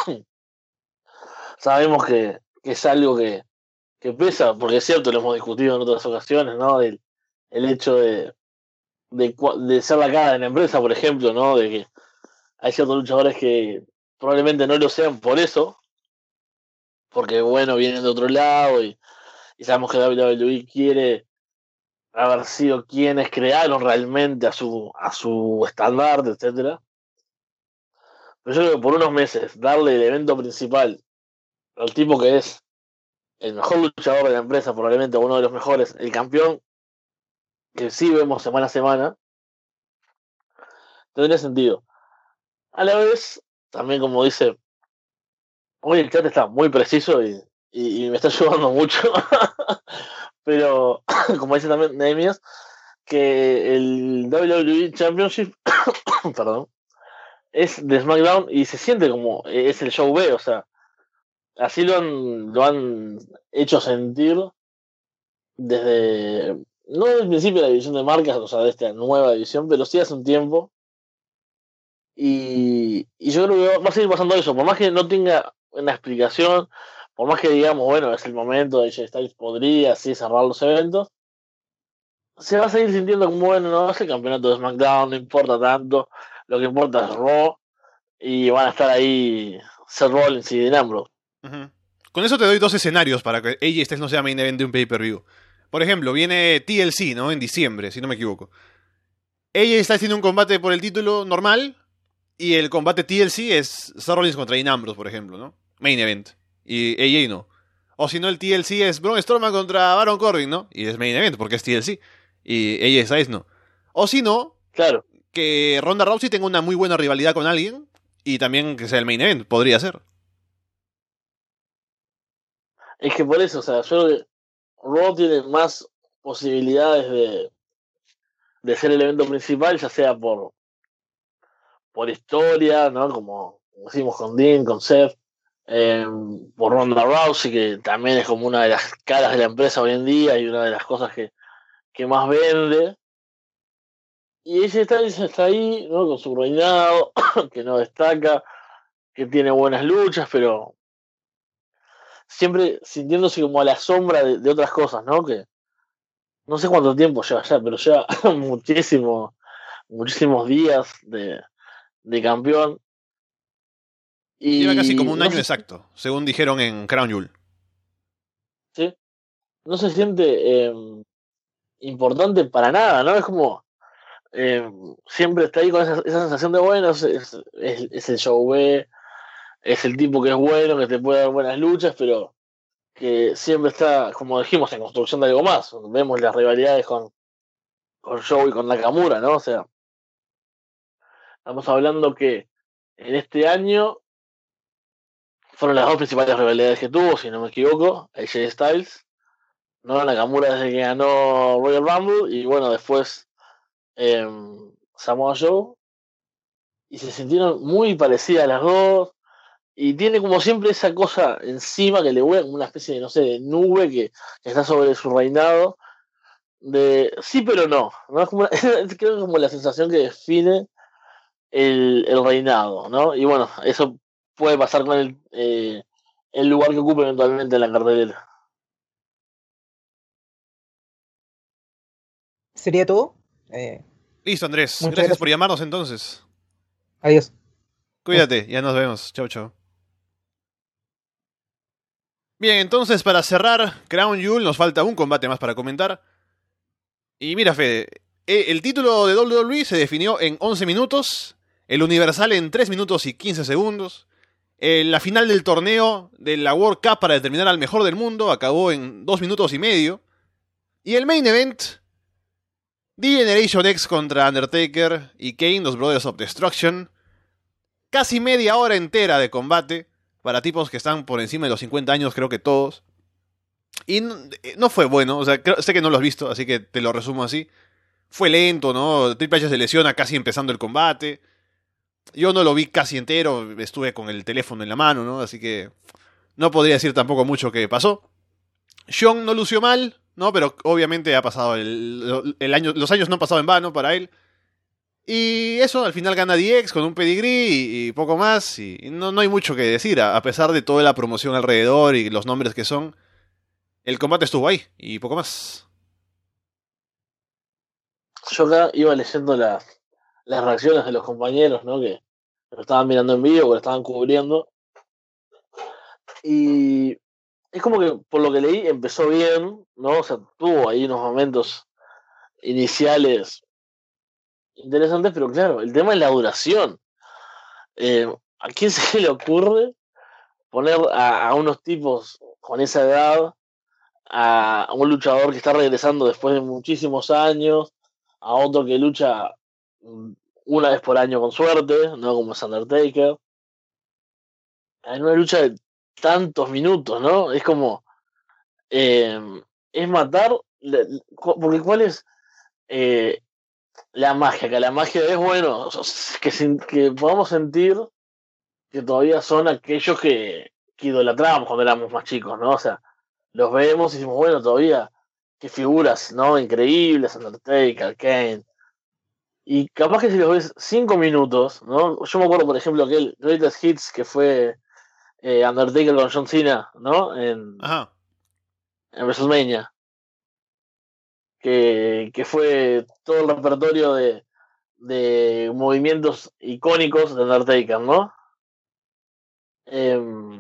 Sabemos que, que es algo que, que pesa, porque es cierto, lo hemos discutido en otras ocasiones, ¿no? El, el hecho de, de, de ser la cara de la empresa, por ejemplo, ¿no? De que hay ciertos luchadores que probablemente no lo sean por eso, porque, bueno, vienen de otro lado y, y sabemos que W W E quiere haber sido quienes crearon realmente a su, a su estandarte, etcétera. Pero yo creo que por unos meses darle el evento principal al tipo que es el mejor luchador de la empresa, probablemente uno de los mejores, el campeón, que sí vemos semana a semana, tendría sentido. A la vez, también como dice, hoy el chat está muy preciso y, y, y me está ayudando mucho, pero como dice también Nehemias, que el W W E Championship, perdón, es de SmackDown y se siente como es el show B, o sea, así lo han, lo han hecho sentir desde, no desde el principio de la división de marcas, o sea, de esta nueva división, pero sí hace un tiempo. Y, y yo creo que va a seguir pasando eso, por más que no tenga una explicación, por más que digamos, bueno, es el momento de J Styles podría así cerrar los eventos, se va a seguir sintiendo como, bueno, no es el campeonato de SmackDown, no importa tanto, lo que importa es Raw, y van a estar ahí Seth Rollins y Dean Ambrose. Uh-huh. Con eso te doy dos escenarios para que A J Styles no sea main event de un pay-per-view. Por ejemplo, viene T L C, ¿no? En diciembre, si no me equivoco. A J está haciendo un combate por el título normal y el combate T L C es Seth Rollins contra Dean Ambrose, por ejemplo, ¿no? Main event. Y A J no. O si no, el T L C es Braun Strowman contra Baron Corbin, ¿no? Y es main event porque es T L C. Y A J Styles no. O si no, claro, que Ronda Rousey tenga una muy buena rivalidad con alguien y también que sea el main event, podría ser. Es que por eso, o sea, yo creo que Raw tiene más posibilidades de, de ser el evento principal, ya sea por, por historia, ¿no? Como, como decimos con Dean, con Seth, eh, por Ronda Rousey, que también es como una de las caras de la empresa hoy en día y una de las cosas que, que más vende. Y ella está, ella está ahí, ¿no? Con su reinado, que no destaca, que tiene buenas luchas, pero siempre sintiéndose como a la sombra de, de otras cosas, ¿no? Que no sé cuánto tiempo lleva ya, pero lleva muchísimo, muchísimos días de, de campeón. Lleva casi como Y un no año se, exacto, según dijeron en Crown Jewel. ¿sí? No se siente eh, importante para nada, ¿no? Es como eh, siempre está ahí con esa, esa sensación de bueno, es, es, es, es el show B, es el tipo que es bueno, que te puede dar buenas luchas, pero que siempre está, como dijimos, en construcción de algo más. Vemos las rivalidades con, con Joe y con Nakamura, ¿no? O sea, estamos hablando que en este año fueron las dos principales rivalidades que tuvo, si no me equivoco, A J Styles, ¿no? Nakamura desde que ganó Royal Rumble y bueno, después eh, Samoa Joe, y se sintieron muy parecidas las dos, y tiene como siempre esa cosa encima que le huele como una especie de, no sé, de nube que, que está sobre su reinado, de sí pero no, ¿no? Es como una, creo que es como la sensación que define el, el reinado, ¿no? Y bueno, eso puede pasar con el, eh, el lugar que ocupe eventualmente en la cartelera. ¿Sería todo? Eh, Listo, Andrés. muchas Gracias por gracias. llamarnos entonces. Adiós. Cuídate, ya nos vemos. Chau, chau. Bien, entonces para cerrar Crown Jewel nos falta un combate más para comentar. Y mira, Fede, eh, el título de doble u doble u E se definió en once minutos, el Universal en tres minutos y quince segundos. Eh, la final del torneo de la World Cup para determinar al mejor del mundo acabó en dos minutos y medio. Y el main event, D-Generation X contra Undertaker y Kane, los Brothers of Destruction. Casi media hora entera de combate para tipos que están por encima de los cincuenta años, creo que todos. Y no, no fue bueno, o sea, creo, sé que no lo has visto, así que te lo resumo así. Fue lento, ¿no? Triple H se lesiona casi empezando el combate. Yo no lo vi casi entero, estuve con el teléfono en la mano, ¿no? Así que no podría decir tampoco mucho que pasó. Sean no lució mal, ¿no? Pero obviamente ha pasado el, el año, los años no han pasado en vano para él. Y eso, al final gana D X con un pedigrí y, y poco más. Y no, no hay mucho que decir, a, a pesar de toda la promoción alrededor y los nombres que son. El combate estuvo ahí y poco más. Yo acá iba leyendo la, las reacciones de los compañeros, ¿no? Que lo estaban mirando en vivo, que lo estaban cubriendo. Y es como que, por lo que leí, empezó bien, ¿no? O sea, tuvo ahí unos momentos iniciales interesantes, pero claro, el tema es la duración. Eh, ¿A quién se le ocurre poner a, a unos tipos con esa edad, a, a un luchador que está regresando después de muchísimos años, a otro que lucha mm, una vez por año con suerte, no como es Undertaker, en una lucha de tantos minutos, ¿no? Es como, eh, es matar, le- le- cu- porque ¿cuál es eh, la magia? Que la magia es, bueno, que, sin- que podamos sentir que todavía son aquellos que, que idolatrábamos cuando éramos más chicos, ¿no? O sea, los vemos y decimos, bueno, todavía, qué figuras, ¿no? Increíbles, Undertaker, Kane. Y capaz que si los ves cinco minutos, ¿no? Yo me acuerdo, por ejemplo, aquel Greatest Hits que fue eh, Undertaker con John Cena, ¿no? En, Ajá. en WrestleMania. Que, que fue todo el repertorio de, de movimientos icónicos de Undertaker, ¿no? Eh,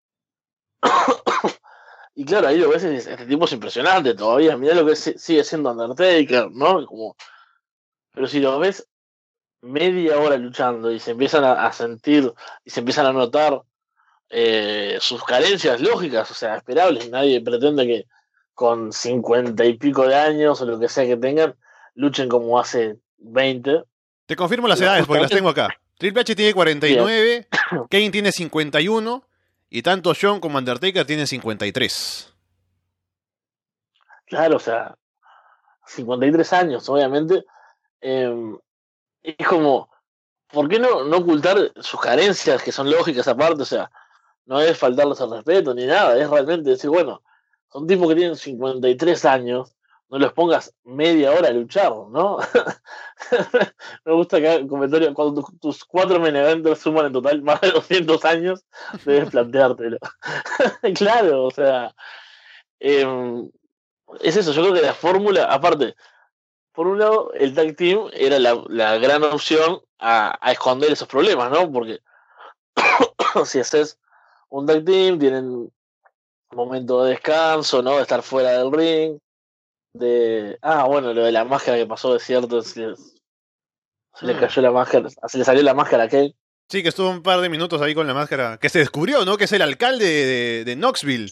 y claro, ahí lo ves, es- este tipo es impresionante todavía. Mirá lo que es- sigue siendo Undertaker, ¿no? Como, pero si lo ves media hora luchando y se empiezan a, a sentir y se empiezan a notar eh, sus carencias lógicas, o sea, esperables. Nadie pretende que con cincuenta y pico de años o lo que sea que tengan, luchen como hace veinte. Te confirmo las Pero edades porque las justamente, tengo acá. Triple H tiene cuarenta y bien, nueve, Kane tiene cincuenta y uno Y tanto Shawn como Undertaker tienen cincuenta y tres. Claro, o sea, cincuenta y tres años, obviamente. Eh, es como, ¿por qué no, no ocultar sus carencias, que son lógicas aparte? O sea, no es faltarles al respeto ni nada, es realmente decir, bueno, son tipos que tienen cincuenta y tres años, no los pongas media hora a luchar, ¿no? Me gusta que el comentario, cuando tus, tus cuatro main eventers suman en total más de doscientos años, debes planteártelo. Claro, o sea, eh, es eso, yo creo que la fórmula, aparte, por un lado, el tag team era la, la gran opción a, a esconder esos problemas, ¿no? Porque si haces un tag team, tienen momento de descanso, ¿no? De estar fuera del ring. De. Ah, bueno, lo de la máscara que pasó, es cierto. Se, se le cayó la máscara. Se le salió la máscara a Kane. Sí, que estuvo un par de minutos ahí con la máscara. Que se descubrió, ¿no? Que es el alcalde de, de Knoxville.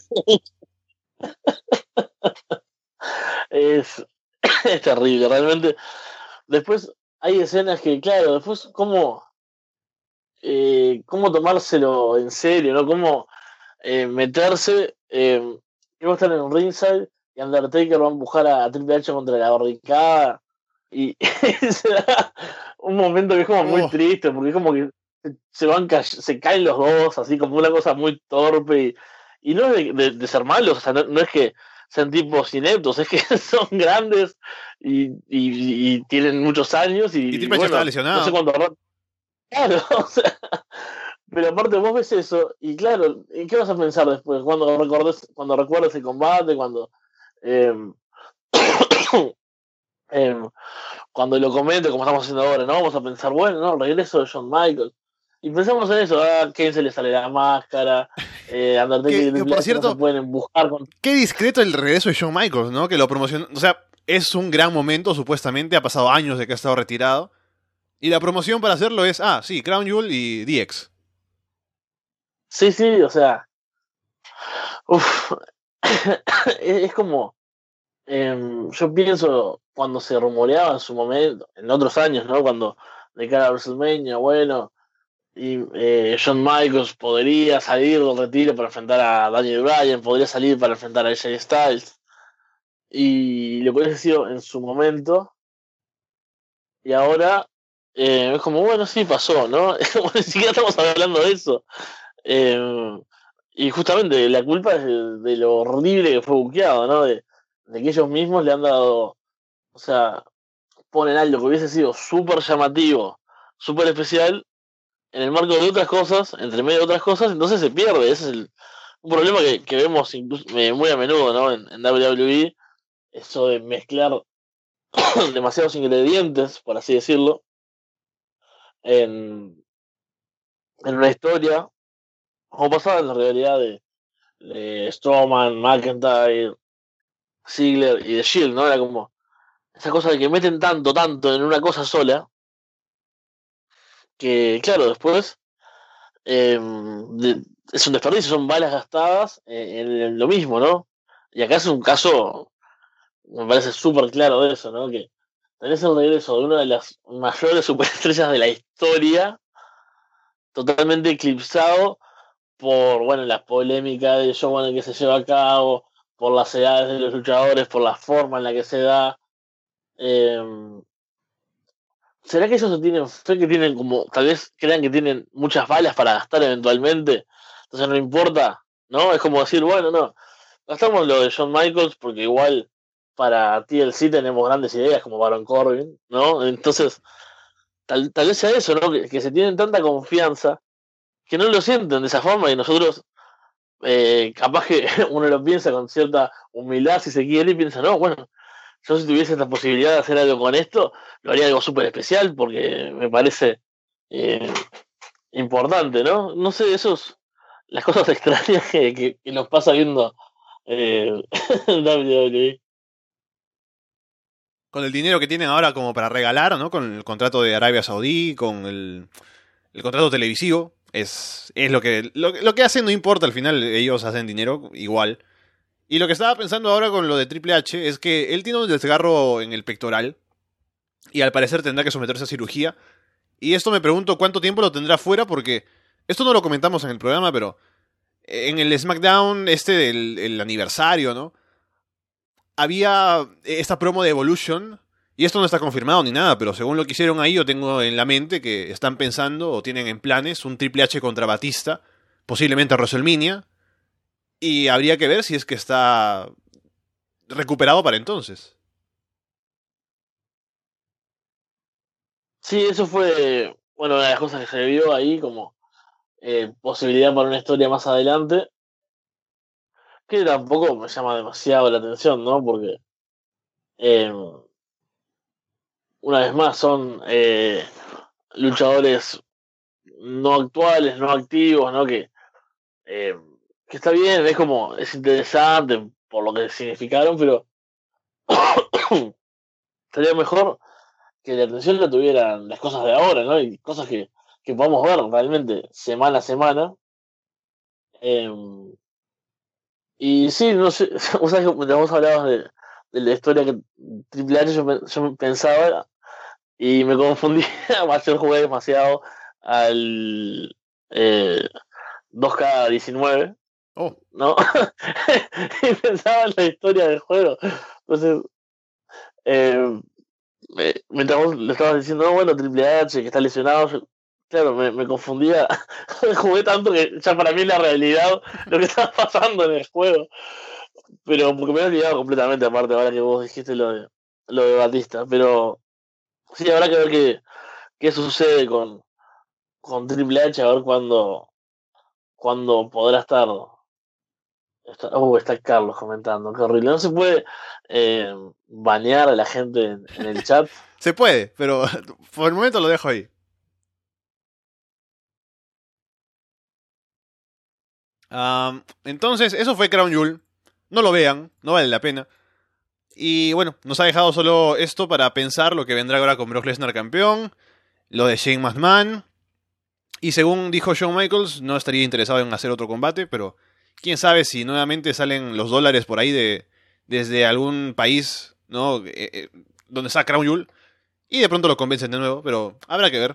es, es terrible, realmente. Después hay escenas que, claro, después, ¿cómo. Eh, cómo tomárselo en serio, ¿no? Cómo eh, meterse. Eh, que va a estar en un ringside y Undertaker va a empujar a, a Triple H contra la barricada. Y se da un momento que es como muy Oh. triste, porque es como que se, se van ca- se caen los dos, así como una cosa muy torpe. Y, y no es de, de- de ser malos, o sea, no, no es que sean tipos ineptos, es que son grandes y, y- y tienen muchos años. Y, Y Triple H bueno, estaba lesionado. no sé cuánto rato. Claro, o sea, pero aparte vos ves eso, y claro, ¿en qué vas a pensar después? Cuando recordes, cuando recuerdes el combate, cuando eh, eh, cuando lo comente, como estamos haciendo ahora, ¿no? Vamos a pensar, bueno, no, regreso de Shawn Michaels. Y pensamos en eso, a Kane se le sale la máscara, eh, Undertaker Que- y que, Triple por H no cierto, se pueden empujar con... Qué discreto el regreso de Shawn Michaels, ¿no? Que lo promocionó. O sea, es un gran momento, supuestamente. Ha pasado años de que ha estado retirado. Y la promoción para hacerlo es, ah, sí, Crown Jewel y D X. Sí, sí, o sea, uf, es, es como, eh, yo pienso cuando se rumoreaba en su momento, en otros años, ¿no? Cuando de cara a WrestleMania, bueno, y eh, Shawn Michaels podría salir del retiro para enfrentar a Daniel Bryan, podría salir para enfrentar a A J Styles, y lo que hubiese sido en su momento, y ahora eh, es como, bueno, sí pasó, ¿no? Ni siquiera estamos hablando de eso. Eh, y justamente la culpa es de, de lo horrible que fue buqueado, ¿no? De, de que ellos mismos le han dado, o sea, ponen algo que hubiese sido súper llamativo, súper especial, en el marco de otras cosas, entre medio de otras cosas, entonces se pierde. Ese es el, un problema que, que vemos incluso, eh, muy a menudo, ¿no? En, en W W E, eso de mezclar demasiados ingredientes, por así decirlo, en, en una historia, como pasaba en la realidad de, de Strowman, McIntyre, Ziggler y The Shield, ¿no? Era como esa cosa de que meten tanto, tanto en una cosa sola, que claro, después eh, de- es un desperdicio, son balas gastadas eh, en, en lo mismo, ¿no? Y acá es un caso, me parece súper claro de eso, ¿no? Que tenés el regreso de una de las mayores superestrellas de la historia, totalmente eclipsado por, bueno, la polémica del show en el que se lleva a cabo, por las edades de los luchadores, por la forma en la que se da. Eh, ¿Será que ellos no tienen fe, que tienen como, tal vez crean que tienen muchas balas para gastar eventualmente? Entonces no importa, ¿no? Es como decir, bueno, no, gastamos lo de Shawn Michaels porque igual para T L C tenemos grandes ideas como Baron Corbin, ¿no? Entonces, tal, tal vez sea eso, ¿no? Que, que se tienen tanta confianza que no lo sienten de esa forma y nosotros, eh, capaz que uno lo piensa con cierta humildad si se quiere y piensa, no, bueno, yo si tuviese esta posibilidad de hacer algo con esto, lo haría algo súper especial porque me parece eh, importante, ¿no? No sé, esos, las cosas extrañas que, que, que nos pasa viendo eh, W W E. Con el dinero que tienen ahora como para regalar, ¿no? Con el contrato de Arabia Saudí, con el, el contrato televisivo. Es, es lo que lo, lo que hacen, no importa, al final ellos hacen dinero igual. Y lo que estaba pensando ahora con lo de Triple H es que él tiene un desgarro en el pectoral y al parecer tendrá que someterse a cirugía. Y esto me pregunto cuánto tiempo lo tendrá fuera porque esto no lo comentamos en el programa, pero en el SmackDown este del el aniversario, ¿no? Había esta promo de Evolution, y esto no está confirmado ni nada, pero según lo que hicieron ahí, yo tengo en la mente que están pensando o tienen en planes un Triple H contra Batista, posiblemente a WrestleMania, y habría que ver si es que está recuperado para entonces. Sí, eso fue, bueno, una de las cosas que se vio ahí como eh, posibilidad para una historia más adelante, que tampoco me llama demasiado la atención, ¿no? Porque, eh, una vez más, son eh, luchadores no actuales, no activos, ¿no? Que, eh, que está bien, es como, es interesante por lo que significaron, pero estaría mejor que la atención la tuvieran las cosas de ahora, ¿no? Y cosas que, que podamos ver realmente semana a semana. Eh, y sí, no sé, o sea, vos hablabas de, de la historia que Triple H, yo, yo pensaba y me confundí, ayer jugué demasiado al eh, dos K diecinueve, Oh. ¿no? Y pensaba en la historia del juego. Entonces, eh, eh, mientras vos le estabas diciendo, no, bueno, Triple H, que está lesionado, yo, claro, me, me confundía. Jugué tanto que ya para mí es la realidad lo que estaba pasando en el juego. Pero porque me he olvidado completamente, aparte, ahora que vos dijiste lo de, lo de Batista. Pero sí, habrá que ver qué, qué sucede con, con Triple H, a ver cuándo, cuándo podrá estar. Está, uh, está Carlos comentando, qué horrible. No se puede eh, banear a la gente en, en el chat. Se puede, pero por el momento lo dejo ahí. Um, entonces, eso fue Crown Jewel. No lo vean, no vale la pena. Y bueno, nos ha dejado solo esto para pensar lo que vendrá ahora con Brock Lesnar campeón, lo de Shane McMahon. Y según dijo Shawn Michaels, no estaría interesado en hacer otro combate, pero quién sabe si nuevamente salen los dólares por ahí de desde algún país, ¿no? Eh, eh, donde está Crown Jewel, y de pronto lo convencen de nuevo, pero habrá que ver.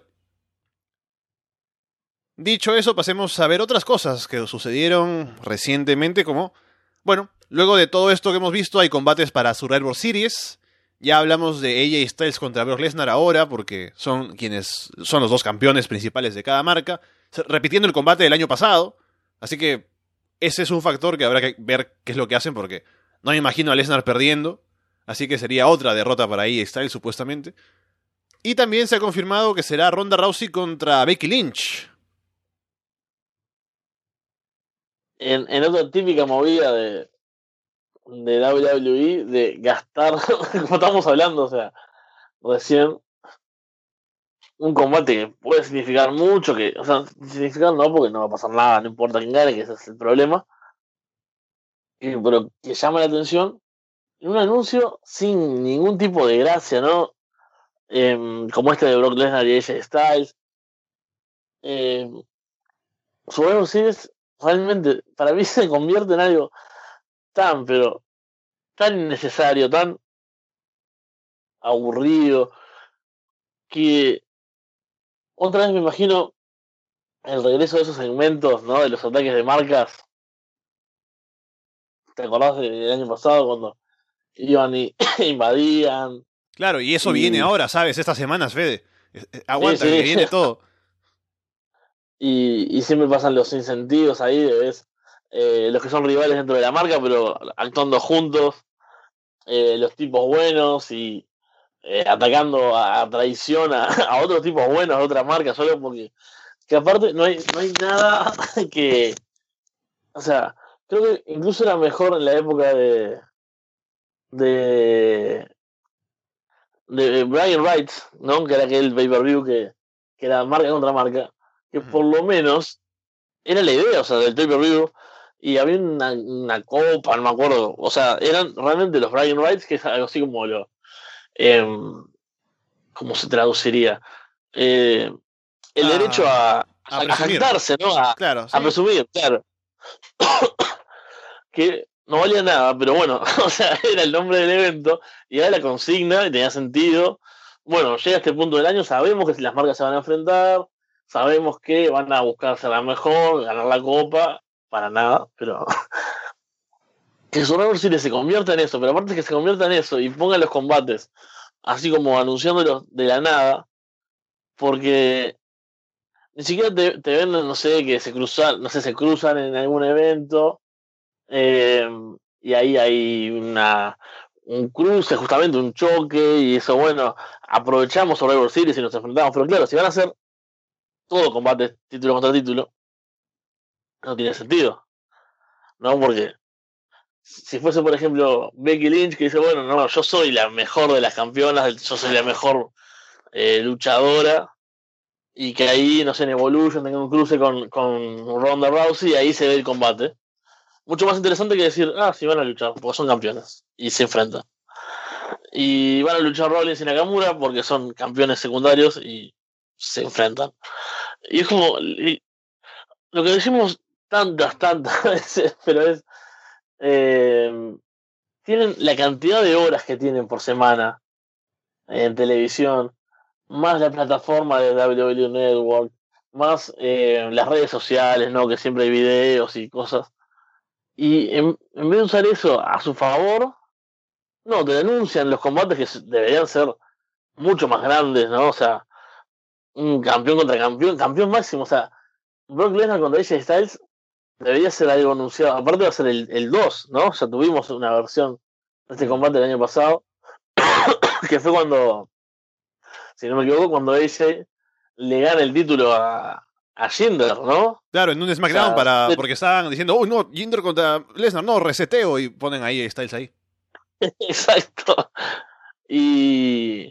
Dicho eso, pasemos a ver otras cosas que sucedieron recientemente, como, bueno, luego de todo esto que hemos visto, hay combates para Survivor Series. Ya hablamos de A J Styles contra Brock Lesnar ahora, porque son quienes son los dos campeones principales de cada marca, repitiendo el combate del año pasado. Así que ese es un factor que habrá que ver qué es lo que hacen, porque no me imagino a Lesnar perdiendo. Así que sería otra derrota para A J Styles, supuestamente. Y también se ha confirmado que será Ronda Rousey contra Becky Lynch. En, en otra típica movida de, de W W E, de gastar, como estamos hablando, o sea, recién, un combate que puede significar mucho, que, o sea, significar no, porque no va a pasar nada, no importa quién gane, que ese es el problema, que, pero que llama la atención, en un anuncio sin ningún tipo de gracia, ¿no? Eh, como este de Brock Lesnar y A J Styles. Eh, Survivor Series realmente, para mí se convierte en algo tan, pero tan innecesario, tan aburrido, que otra vez me imagino el regreso de esos segmentos, ¿no? De los ataques de marcas. ¿Te acordás del año pasado cuando iban y invadían? Claro, y eso Y, viene ahora, ¿sabes? Estas semanas, Fede. Aguanta, sí, sí. que viene todo. Y, y siempre pasan los incentivos ahí, de ves eh, los que son rivales dentro de la marca, pero actuando juntos, eh, los tipos buenos y eh, atacando a, a traición a, a otros tipos buenos de otra marca, solo porque que aparte no hay, no hay nada que, o sea, creo que incluso era mejor en la época de de de Brian Wright, ¿no? Que era aquel pay-per-view que, que era marca contra marca, que por lo menos era la idea, o sea, del pay-per-view, y había una, una copa, no me acuerdo, o sea, eran realmente los Brian Wrights, que es algo así como lo, eh, ¿cómo se traduciría? Eh, el Ah, derecho a, a, a a presumir. jactarse, ¿no? A, Claro, sí. a presumir, claro. Que no valía nada, pero bueno, o sea, era el nombre del evento y era la consigna y tenía sentido. Bueno, llega este punto del año, sabemos que las marcas se van a enfrentar, sabemos que van a buscar ser la mejor, ganar la copa para nada, pero que Survivor Series se convierta en eso, pero aparte que se convierta en eso y ponga los combates, así como anunciándolos de la nada, porque ni siquiera te, te ven, no sé, que se cruzan, no sé, se cruzan en algún evento, eh, y ahí hay una un cruce, justamente un choque, y eso, bueno, aprovechamos Survivor Series y nos enfrentamos, pero claro, si van a hacer todo combate título contra título, no tiene sentido, ¿no? Porque si fuese, por ejemplo, Becky Lynch, que dice, bueno, no, yo soy la mejor de las campeonas, yo soy la mejor eh, luchadora, y que ahí, no sé, en Evolution tenga un cruce con, con Ronda Rousey, y ahí se ve el combate. Mucho más interesante que decir, ah, sí, van a luchar, porque son campeones, y se enfrentan. Y van a luchar Rollins y Nakamura, porque son campeones secundarios, y se enfrentan. Y es como, y lo que decimos tantas, tantas veces, pero es, eh, tienen la cantidad de horas que tienen por semana en televisión, más la plataforma de W W E Network, más eh, las redes sociales, ¿no? Que siempre hay videos y cosas. Y en, en vez de usar eso a su favor, no, te denuncian los combates que deberían ser mucho más grandes, ¿no? O sea, un campeón contra campeón, campeón máximo, o sea, Brock Lesnar contra A J Styles debería ser algo anunciado. Aparte va a ser el, el dos, ¿no? Ya tuvimos una versión de este combate el año pasado, que fue cuando, si no me equivoco, cuando A J le gana el título a, a Jinder, ¿no? Claro, en un SmackDown, o sea, para, de... porque estaban diciendo, oh no, Jinder contra Lesnar, no, reseteo, y ponen ahí a Styles ahí. Exacto. Y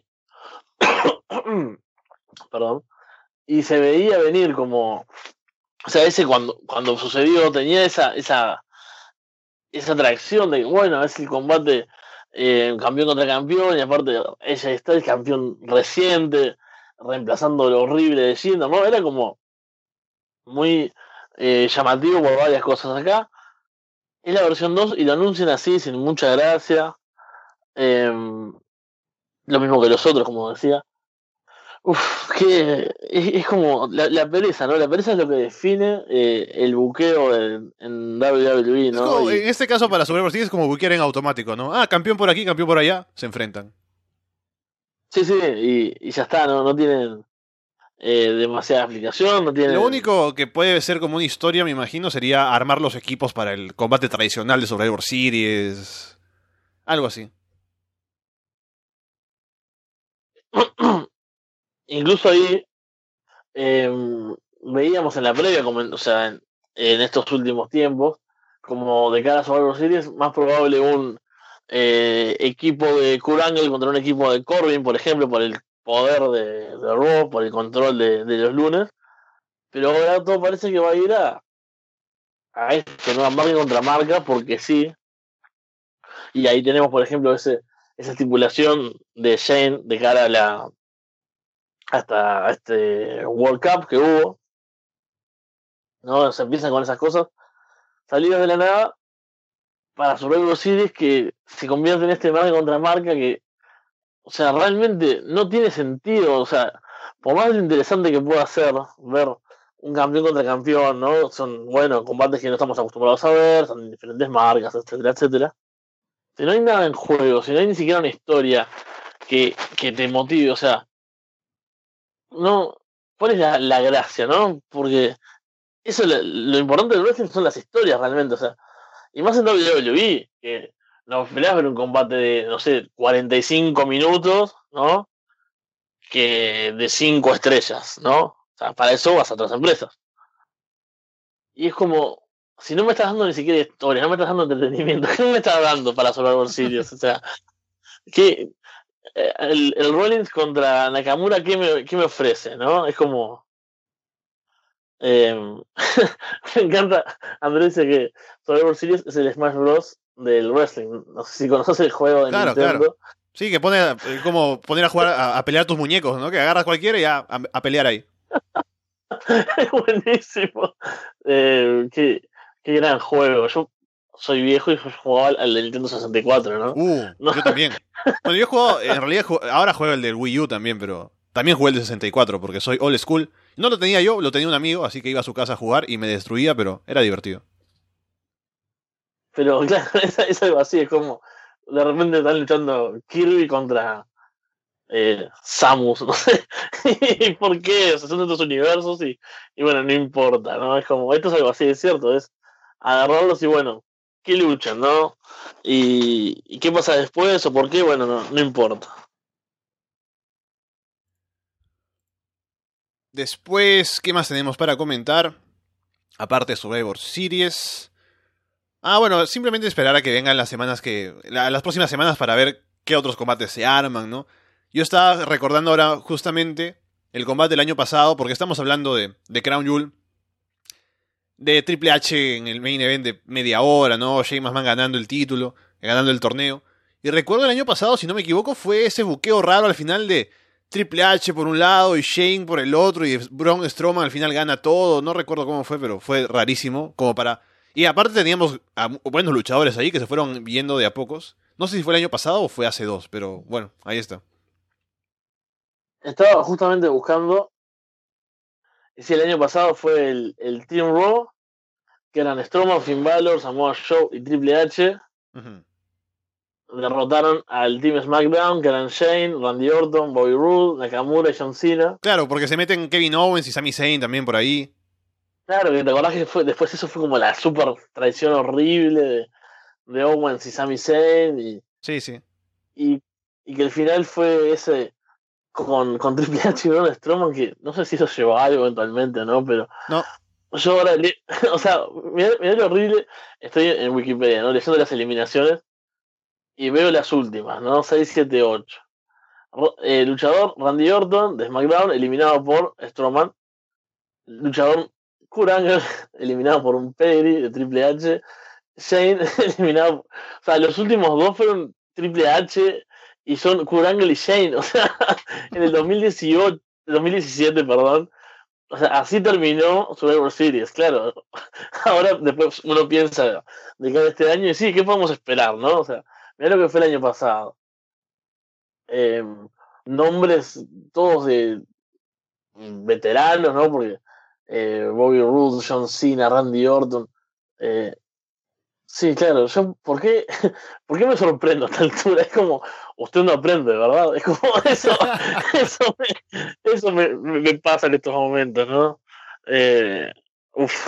perdón. Y se veía venir como, o sea, ese cuando, cuando sucedió tenía esa, esa, esa atracción de, bueno, es el combate eh, campeón contra campeón, y aparte ella está el campeón reciente, reemplazando lo horrible de Jinder, ¿no? Era como muy eh, llamativo por varias cosas. Acá es la versión dos y lo anuncian así, sin mucha gracia. Eh, lo mismo que los otros, como decía. Uf, que es, es como la, la pereza, ¿no? La pereza es lo que define eh, el buqueo en, en W W E, ¿no? Es como, y, en este caso, para Survivor Series es como buquear en automático, ¿no? Ah, campeón por aquí, campeón por allá, se enfrentan. Sí, sí, y, y ya está, ¿no? No tienen eh, demasiada explicación, no tienen... Lo único que puede ser como una historia, me imagino, sería armar los equipos para el combate tradicional de Survivor Series. Algo así. Incluso ahí eh, veíamos en la previa, como en, o sea, en, en estos últimos tiempos, como de cara a Survivor Series, más probable un eh, equipo de Kurt Angle contra un equipo de Corbin, por ejemplo, por el poder de, de Raw, por el control de, de los lunes. Pero ahora todo parece que va a ir a, a esto, ¿no? A marca contra marca, porque sí. Y ahí tenemos, por ejemplo, ese, esa estipulación de Shane de cara a la hasta este World Cup que hubo, ¿no? Se empiezan con esas cosas salidas de la nada para Survivor Series que se convierte en este marca contra marca que, o sea, realmente no tiene sentido. O sea, por más interesante que pueda ser ver un campeón contra campeón, ¿no? Son, bueno, combates que no estamos acostumbrados a ver, son diferentes marcas, etcétera, etcétera. Si no hay nada en juego, si no hay ni siquiera una historia que, que te motive, o sea, no, ¿cuál es la, la gracia, no? Porque eso lo, lo importante del wrestling son las historias realmente, o sea, y más en W W E, que no esperás ver un combate de, no sé, cuarenta y cinco minutos, ¿no? Que de cinco estrellas, ¿no? O sea, para eso vas a otras empresas. Y es como, si no me estás dando ni siquiera historia, no me estás dando entretenimiento, ¿qué me estás dando para Survivor Series? O sea, ¿qué, el, el Rollins contra Nakamura, ¿qué me, qué me ofrece, no? Es como... Eh, me encanta, Andrés dice que Survivor Series es el Smash Bros. Del wrestling. No sé si conoces el juego de claro, Nintendo. Claro. Sí, que pone eh, como poner a jugar a, a pelear tus muñecos, ¿no? Que agarras cualquiera y a, a, a pelear ahí. Es buenísimo. Eh, qué, qué gran juego. Yo soy viejo y jugaba al de Nintendo sesenta y cuatro, ¿no? Uh, ¿no? Yo también. Bueno, yo he jugado, en realidad ahora juego el del Wii U también, pero también jugué el de sesenta y cuatro porque soy old school. No lo tenía yo, lo tenía un amigo, así que iba a su casa a jugar y me destruía, pero era divertido. Pero claro, es, es algo así, es como de repente están luchando Kirby contra eh, Samus, no sé. ¿Y por qué? O sea, son de otros universos y, y bueno, no importa, ¿no? Es como, esto es algo así, es cierto, es agarrarlos y bueno, ¿qué luchan, no? Y, y qué pasa después o por qué, bueno, no, no importa. Después, ¿qué más tenemos para comentar? Aparte de Survivor Series. Ah, bueno, simplemente esperar a que vengan las semanas que. La, las próximas semanas para ver qué otros combates se arman, ¿no? Yo estaba recordando ahora justamente el combate del año pasado, porque estamos hablando de, de Crown Jewel. De Triple H en el main event de media hora, ¿no? Shane McMahon ganando el título, ganando el torneo. Y recuerdo el año pasado, si no me equivoco, fue ese buqueo raro al final de Triple H por un lado y Shane por el otro y Braun Strowman al final gana todo. No recuerdo cómo fue, pero fue rarísimo. Como para... Y aparte teníamos a buenos luchadores ahí que se fueron viendo de a pocos. No sé si fue el año pasado o fue hace dos, pero bueno, ahí está. Estaba justamente buscando. Y si el año pasado fue el, el Team Raw, que eran Strowman, Finn Balor, Samoa Joe y Triple H. Uh-huh. Derrotaron al Team SmackDown, que eran Shane, Randy Orton, Bobby Roode, Nakamura y John Cena. Claro, porque se meten Kevin Owens y Sami Zayn también por ahí. Claro, que te acordás que fue, después eso fue como la super traición horrible de, de Owens y Sami Zayn. Y, Sí, sí. y, y que el final fue ese con, con Triple H y Braun Strowman, que no sé si eso llevó a algo eventualmente, ¿no? Pero No. yo ahora, le, o sea, mirá, mirá lo horrible, estoy en Wikipedia, ¿no? Leyendo las eliminaciones y veo las últimas, ¿no? seis, siete, ocho. Eh, luchador Randy Orton de SmackDown eliminado por Strowman. Luchador Kurt Angle eliminado por un pedigree de Triple H. Shane eliminado. O sea, los últimos dos fueron Triple H y son Kurt Angle y Shane. O sea, en el dos mil dieciocho, dos mil diecisiete, perdón. O sea, así terminó Survivor Series, claro. Ahora después uno piensa de cada este año y sí, ¿qué podemos esperar, no? O sea, mirá lo que fue el año pasado. Eh, nombres todos de veteranos, ¿no? Porque eh, Bobby Roode, John Cena, Randy Orton. Eh, sí, claro, yo, ¿por qué, ¿por qué me sorprendo a esta altura? Es como, usted no aprende, ¿verdad? Es como, eso, eso, me, eso me, me pasa en estos momentos, ¿no? Eh, uf.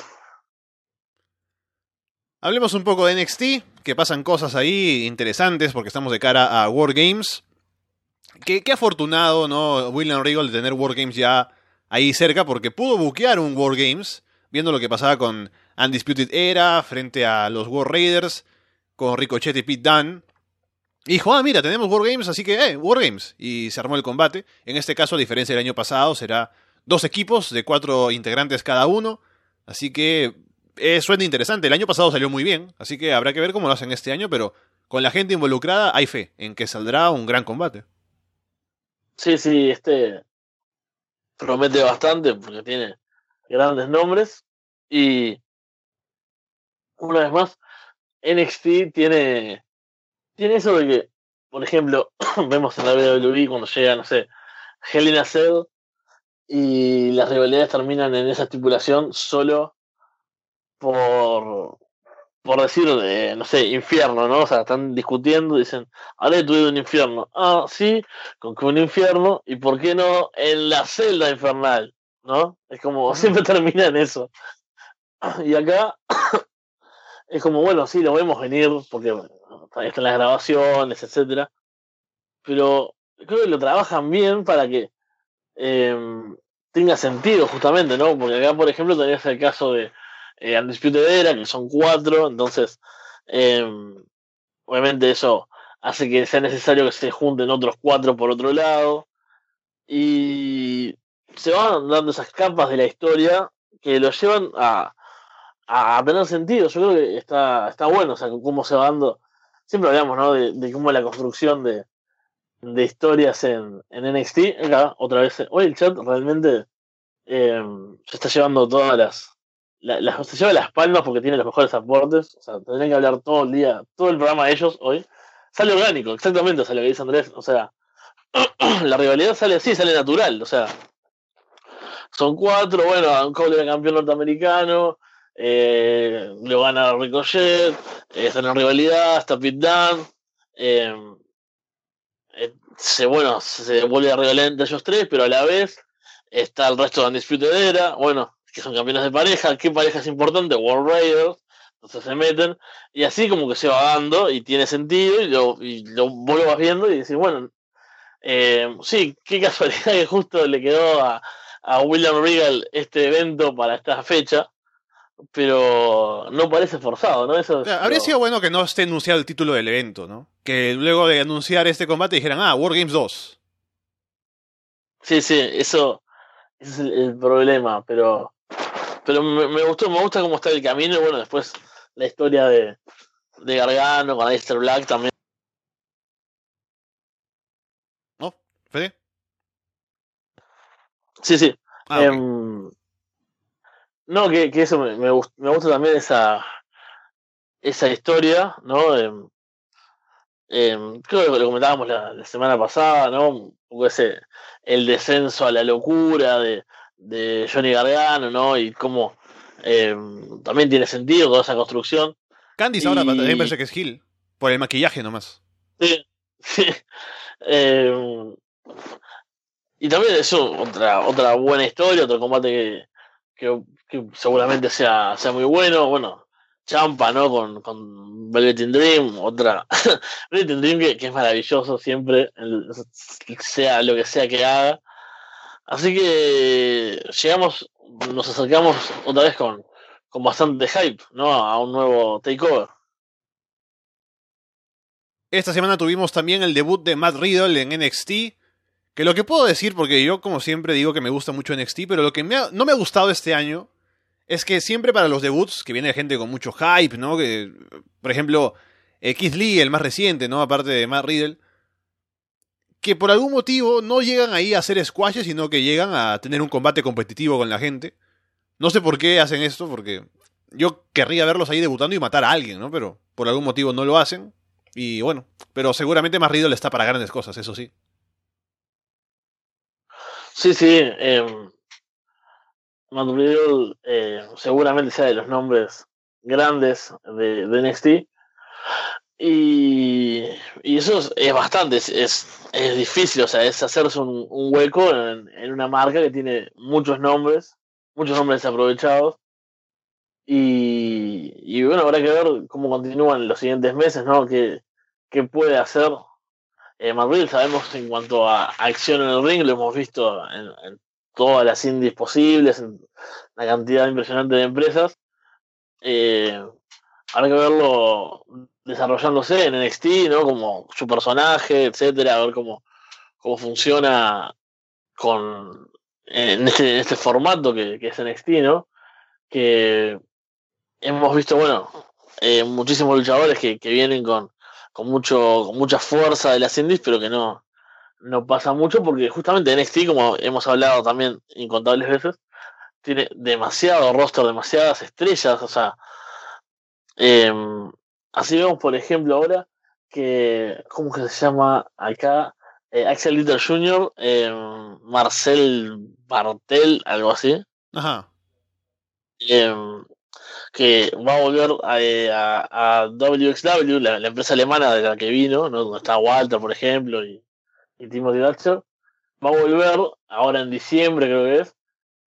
Hablemos un poco de N X T, que pasan cosas ahí interesantes porque estamos de cara a War Games. Qué, qué afortunado, ¿no? William Regal de tener War Games ya ahí cerca porque pudo buquear un War Games, viendo lo que pasaba con Undisputed Era frente a los War Raiders, con Ricochet y Pete Dunne. Y dijo, ah, mira, tenemos War Games, así que, eh, War Games. Y se armó el combate. En este caso, a diferencia del año pasado, será dos equipos de cuatro integrantes cada uno. Así que eh, suena interesante. El año pasado salió muy bien, así que habrá que ver cómo lo hacen este año, pero con la gente involucrada hay fe en que saldrá un gran combate. Sí, sí, este promete bastante porque tiene grandes nombres y una vez más N X T tiene tiene eso de que, por ejemplo, vemos en la W W E cuando llega, no sé, Hell in a Cell y las rivalidades terminan en esa estipulación solo por por decir, de, no sé, infierno, ¿no? O sea, están discutiendo, dicen, ahora tuve un infierno. Ah, sí, con que un infierno, y por qué no en la celda infernal, ¿no? Es como, siempre termina en eso. Y acá es como, bueno, sí, lo vemos venir, porque bueno, están las grabaciones, etcétera, pero creo que lo trabajan bien para que eh, tenga sentido, justamente, ¿no? Porque acá, por ejemplo, tenías el caso de eh, Undisputed Era, que son cuatro, entonces eh, obviamente eso hace que sea necesario que se junten otros cuatro por otro lado y se van dando esas capas de la historia que lo llevan a, a tener sentido. Yo creo que está, está bueno, o sea, cómo se va dando. Siempre hablamos, ¿no? De, de cómo la construcción de, de historias en, en N X T. Acá, otra vez, hoy el chat realmente eh, se está llevando todas las, la, la- se lleva las palmas porque tiene los mejores aportes. O sea, tendrían que hablar todo el día, todo el programa de ellos hoy. Sale orgánico, exactamente, o sea, lo que dice Andrés. O sea, la rivalidad sale así, sale natural. O sea, son cuatro, bueno, un Cole era campeón norteamericano, eh, lo gana Ricochet, eh, están en rivalidad, está Pete Dunne, eh, eh, se, bueno, se vuelve a rivalidad entre ellos tres, pero a la vez está el resto de Undisputed Era, bueno, que son campeones de pareja, ¿qué pareja es importante? World Raiders, entonces se meten, y así como que se va dando y tiene sentido, y lo, y lo vos lo vas viendo y decís, bueno, eh, sí, qué casualidad que justo le quedó a, a William Regal este evento para esta fecha, pero no parece forzado, ¿no? Eso O es sea, habría lo... sido bueno que no esté anunciado el título del evento, ¿no? Que luego de anunciar este combate dijeran, ah, War Games dos. Sí, sí, eso ese es el, el problema, pero pero me, me gustó, me gusta cómo está el camino y bueno, después la historia de, de Gargano con Aleister Black también. ¿No? ¿Fede? Sí, sí. Ah, ok. Em, no, que, que eso me, me, gust- me gusta también esa, esa historia, ¿no? Em, em, creo que lo comentábamos la, la semana pasada, ¿no? Un poco ese, el descenso a la locura de, de Johnny Gargano, ¿no? Y cómo em, también tiene sentido toda esa construcción. Candice ahora también Y parece que es Hill. Por el maquillaje nomás. sí, sí. Em, y también es otra, otra buena historia, otro combate que, que, que seguramente sea, sea muy bueno. Bueno, Champa, ¿no? Con, con Velvet in Dream, otra. Velvet in Dream que, que es maravilloso siempre, el- sea lo que sea que haga. Así que llegamos, nos acercamos otra vez con, con bastante hype, ¿no? A un nuevo takeover. Esta semana tuvimos también el debut de Matt Riddle en N X T. Que lo que puedo decir, porque yo como siempre digo que me gusta mucho N X T, pero lo que me ha- no me ha gustado este año es que siempre para los debuts, que viene gente con mucho hype, ¿no? Que, por ejemplo, eh, Keith Lee, el más reciente, ¿no? Aparte de Matt Riddle, que por algún motivo no llegan ahí a hacer squashes, sino que llegan a tener un combate competitivo con la gente. No sé por qué hacen esto, porque yo querría verlos ahí debutando y matar a alguien, ¿no? Pero por algún motivo no lo hacen. Y bueno, pero seguramente Matt Riddle está para grandes cosas, eso sí. Sí, sí. Eh, Matt Riddle eh, seguramente sea de los nombres grandes de, de N X T. Y, y eso es, es bastante, es, es, es difícil, o sea, es hacerse un, un hueco en, en una marca que tiene muchos nombres, muchos nombres desaprovechados. Y, y bueno, habrá que ver cómo continúan los siguientes meses, ¿no? ¿Qué, qué puede hacer eh, Matt Riddle? Sabemos en cuanto a acción en el ring, lo hemos visto en, en todas las indies posibles, en una cantidad impresionante de empresas. Eh, Habrá que verlo desarrollándose en N X T, ¿no? Como su personaje, etcétera, a ver cómo, cómo funciona con en este, en este formato que, que es N X T, ¿no? Que hemos visto, bueno, eh, muchísimos luchadores que, que vienen con, con mucho, con mucha fuerza de las indies, pero que no, no pasa mucho porque justamente N X T, como hemos hablado también incontables veces, tiene demasiado roster, demasiadas estrellas, o sea, eh, así vemos, por ejemplo, ahora que, ¿cómo que se llama acá? Eh, Axel Little junior, eh, Marcel Bartel, algo así, Ajá. eh, que va a volver a, eh, a, a W X W, la, la empresa alemana de la que vino, ¿no? Donde está Walter, por ejemplo, y, y Timothy Thatcher. Va a volver ahora en diciembre, creo que es.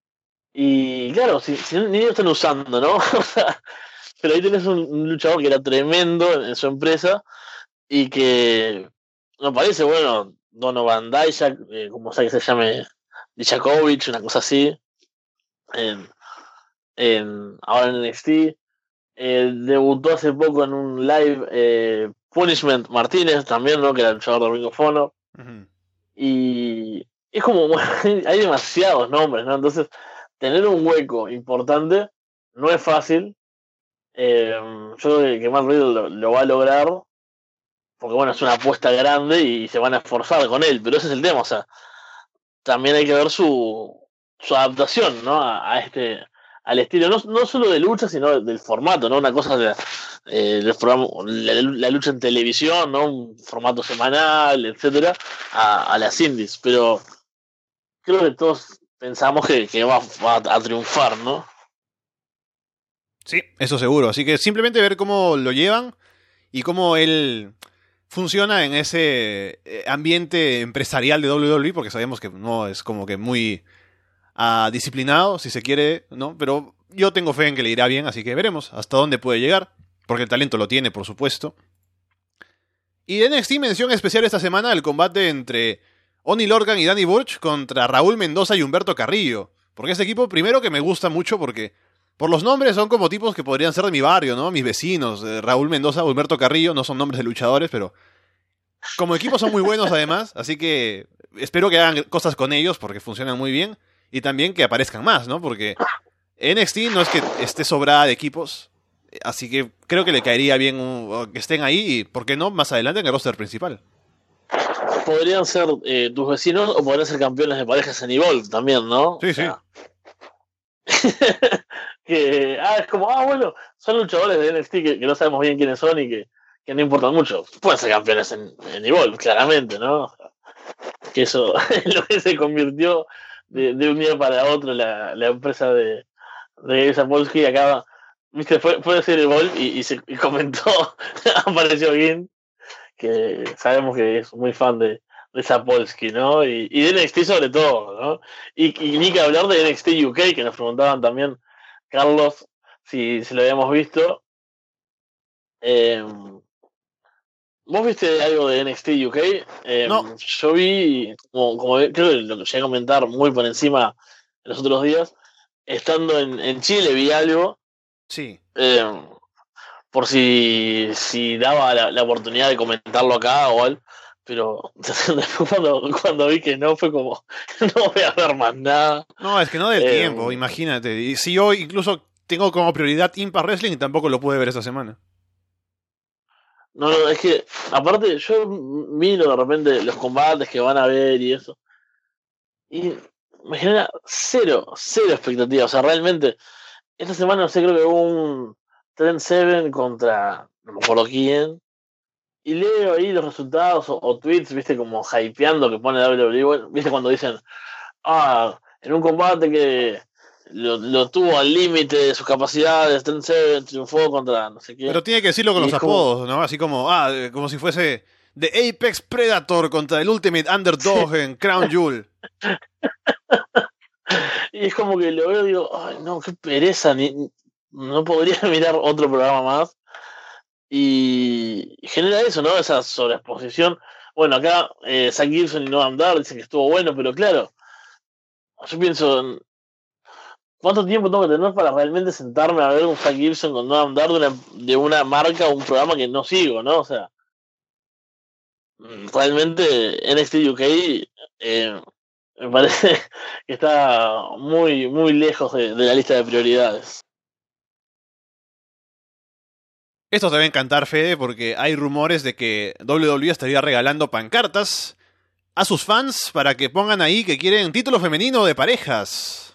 Y claro, si, si ni ellos están usando, ¿no? O sea, pero ahí tenés un, un luchador que era tremendo en, en su empresa y que me parece, bueno, Donovan Dijak, eh, como sea que se llame, Dijakovic, una cosa así, en, en, ahora en N X T. Eh, debutó hace poco en un live eh, Punishment Martínez también, ¿no? Que era el luchador de Ring of Honor. Ujú. Y es como, bueno, hay demasiados nombres, ¿no? Entonces, tener un hueco importante no es fácil. Eh, yo creo que Matt Riddle lo, lo va a lograr porque bueno, es una apuesta grande y se van a esforzar con él, pero ese es el tema, o sea, también hay que ver su, su adaptación, ¿no? A, a este, al estilo, no, no solo de lucha, sino del formato, ¿no? Una cosa de, eh, del programa, la, la lucha en televisión, ¿no? Un formato semanal, etcétera, a, a las indies, pero creo que todos pensamos que, que va, va a triunfar, ¿no? Sí, eso seguro. Así que simplemente ver cómo lo llevan y cómo él funciona en ese eh, ambiente empresarial de W W E, porque sabemos que no es como que muy uh, disciplinado, si se quiere, ¿no? Pero yo tengo fe en que le irá bien, así que veremos hasta dónde puede llegar, porque el talento lo tiene, por supuesto. Y de N X T, mención especial esta semana, el combate entre Oney Lorcan y Danny Burch contra Raúl Mendoza y Humberto Carrillo. Porque este equipo, primero que me gusta mucho, porque por los nombres son como tipos que podrían ser de mi barrio, ¿no? Mis vecinos. Eh, Raúl Mendoza, Humberto Carrillo, no son nombres de luchadores, pero como equipo son muy buenos además, así que espero que hagan cosas con ellos porque funcionan muy bien. Y también que aparezcan más, ¿no? Porque N X T no es que esté sobrada de equipos, así que creo que le caería bien un, que estén ahí y, ¿por qué no?, más adelante en el roster principal. Podrían ser eh, tus vecinos o podrían ser campeones de parejas en Evolve también, ¿no? Sí, o sea, sí. que, ah, es como, ah, bueno, son luchadores de N X T que, que no sabemos bien quiénes son y que, que no importan mucho. Pueden ser campeones en, en Evolve, claramente, ¿no? Que eso es lo que se convirtió de, de un día para otro la, la empresa de, de Sapolsky. Acaba, viste, fue, fue a decir Evolve y, y, se, y comentó, apareció Gin, que sabemos que es muy fan de, de Sapolsky, ¿no? Y, y de N X T sobre todo, ¿no? Y, y ni que hablar de N X T U K, que nos preguntaban también, Carlos, si, si lo habíamos visto. Eh, ¿Vos viste algo de N X T U K? Eh, No. Yo vi, como, como creo que lo que llegué a comentar muy por encima en los otros días, estando en, en Chile vi algo. Sí. Eh, por si, si daba la, la oportunidad de comentarlo acá o algo, pero después cuando, cuando vi que no, fue como, no voy a ver más nada. No, es que no del Eh, tiempo, imagínate. Y si yo incluso tengo como prioridad Impact Wrestling, tampoco lo pude ver esta semana. No, no, es que, aparte, yo miro de repente los combates que van a ver y eso, y me genera cero, cero expectativa. O sea, realmente, esta semana, no sé, creo que hubo un Trent Seven contra, no me acuerdo quién, y leo ahí los resultados o, o tweets, viste, como hypeando que pone W W E, bueno, viste, cuando dicen, ah, en un combate que lo, lo tuvo al límite de sus capacidades, Trent Seven triunfó contra no sé qué. Pero tiene que decirlo con Y los es como, apodos, ¿no? Así como, ah, eh, como si fuese The Apex Predator contra el Ultimate Underdog en Crown Jewel. y es como que lo veo y digo, ay, no, qué pereza, ni, no podría mirar otro programa más. Y genera eso, ¿no? Esa sobreexposición. Bueno, acá eh, Zack Gibson y Noam Dar dicen que estuvo bueno, pero claro, yo pienso, ¿cuánto tiempo tengo que tener para realmente sentarme a ver un Zack Gibson con Noam Dar de una, de una marca o un programa que no sigo, ¿no? O sea, realmente N X T U K eh, me parece que está muy, muy lejos de, de la lista de prioridades. Esto te va a encantar, Fede, porque hay rumores de que W W E estaría regalando pancartas a sus fans para que pongan ahí que quieren título femenino de parejas.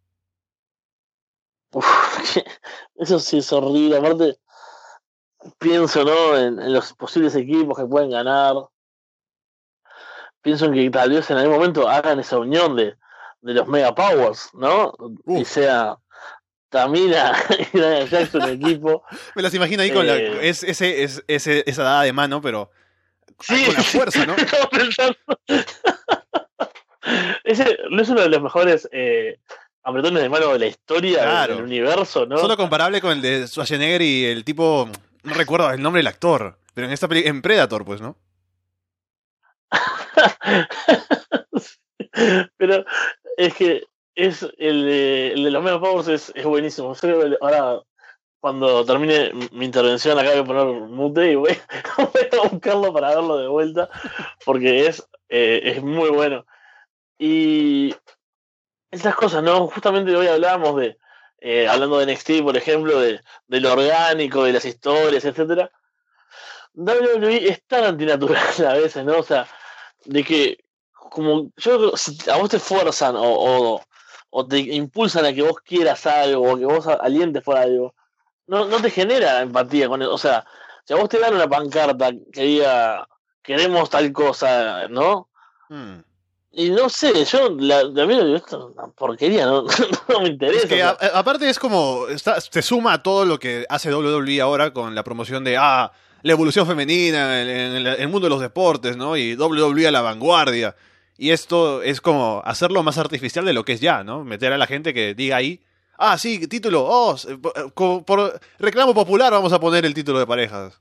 Uf, eso sí es horrible. Aparte, pienso, ¿no? En, en los posibles equipos que pueden ganar. Pienso en que tal vez en algún momento hagan esa unión de, de los Mega Powers, ¿no? Uf. Y sea Tamina y Nia Jackson el equipo. Me las imagino ahí con la, Eh, es, ese, es, ese, esa dada de mano, pero sí, con la sí, fuerza, ¿no? estaba pensando. Ese no es uno de los mejores eh, apretones de mano de la historia Claro. del universo, ¿no? Solo comparable con el de Schwarzenegger y el tipo, no recuerdo el nombre del actor, pero en esta peli- en Predator, pues, ¿no? Pero es que es el de, el de los Mega Powers es, es buenísimo. Yo creo que ahora, cuando termine mi intervención, acá voy a poner mute y voy, voy a buscarlo para verlo de vuelta, porque es, eh, es muy bueno. Y estas cosas, ¿no? Justamente hoy hablábamos de, eh, hablando de N X T, por ejemplo, de, de lo orgánico, de las historias, etcétera. W W E es tan antinatural a veces, ¿no? O sea, de que como yo creo, si a vos te fuerzan o, o, o te impulsan a que vos quieras algo o que vos alientes por algo, no, no te genera empatía con eso. O sea, si a vos te dan una pancarta que diga queremos tal cosa, ¿no? Hmm. Y no sé, yo, la, la mí esto es una porquería, no, no me interesa. Es que o a- sea, a- aparte es como, está, te suma a todo lo que hace W W E ahora con la promoción de, ah, la evolución femenina en, en el, el mundo de los deportes, ¿no? Y W W E a la vanguardia. Y esto es como hacerlo más artificial de lo que es ya, ¿no? Meter a la gente que diga ahí, ah, sí, título, oh, s- por, co- por reclamo popular vamos a poner el título de parejas.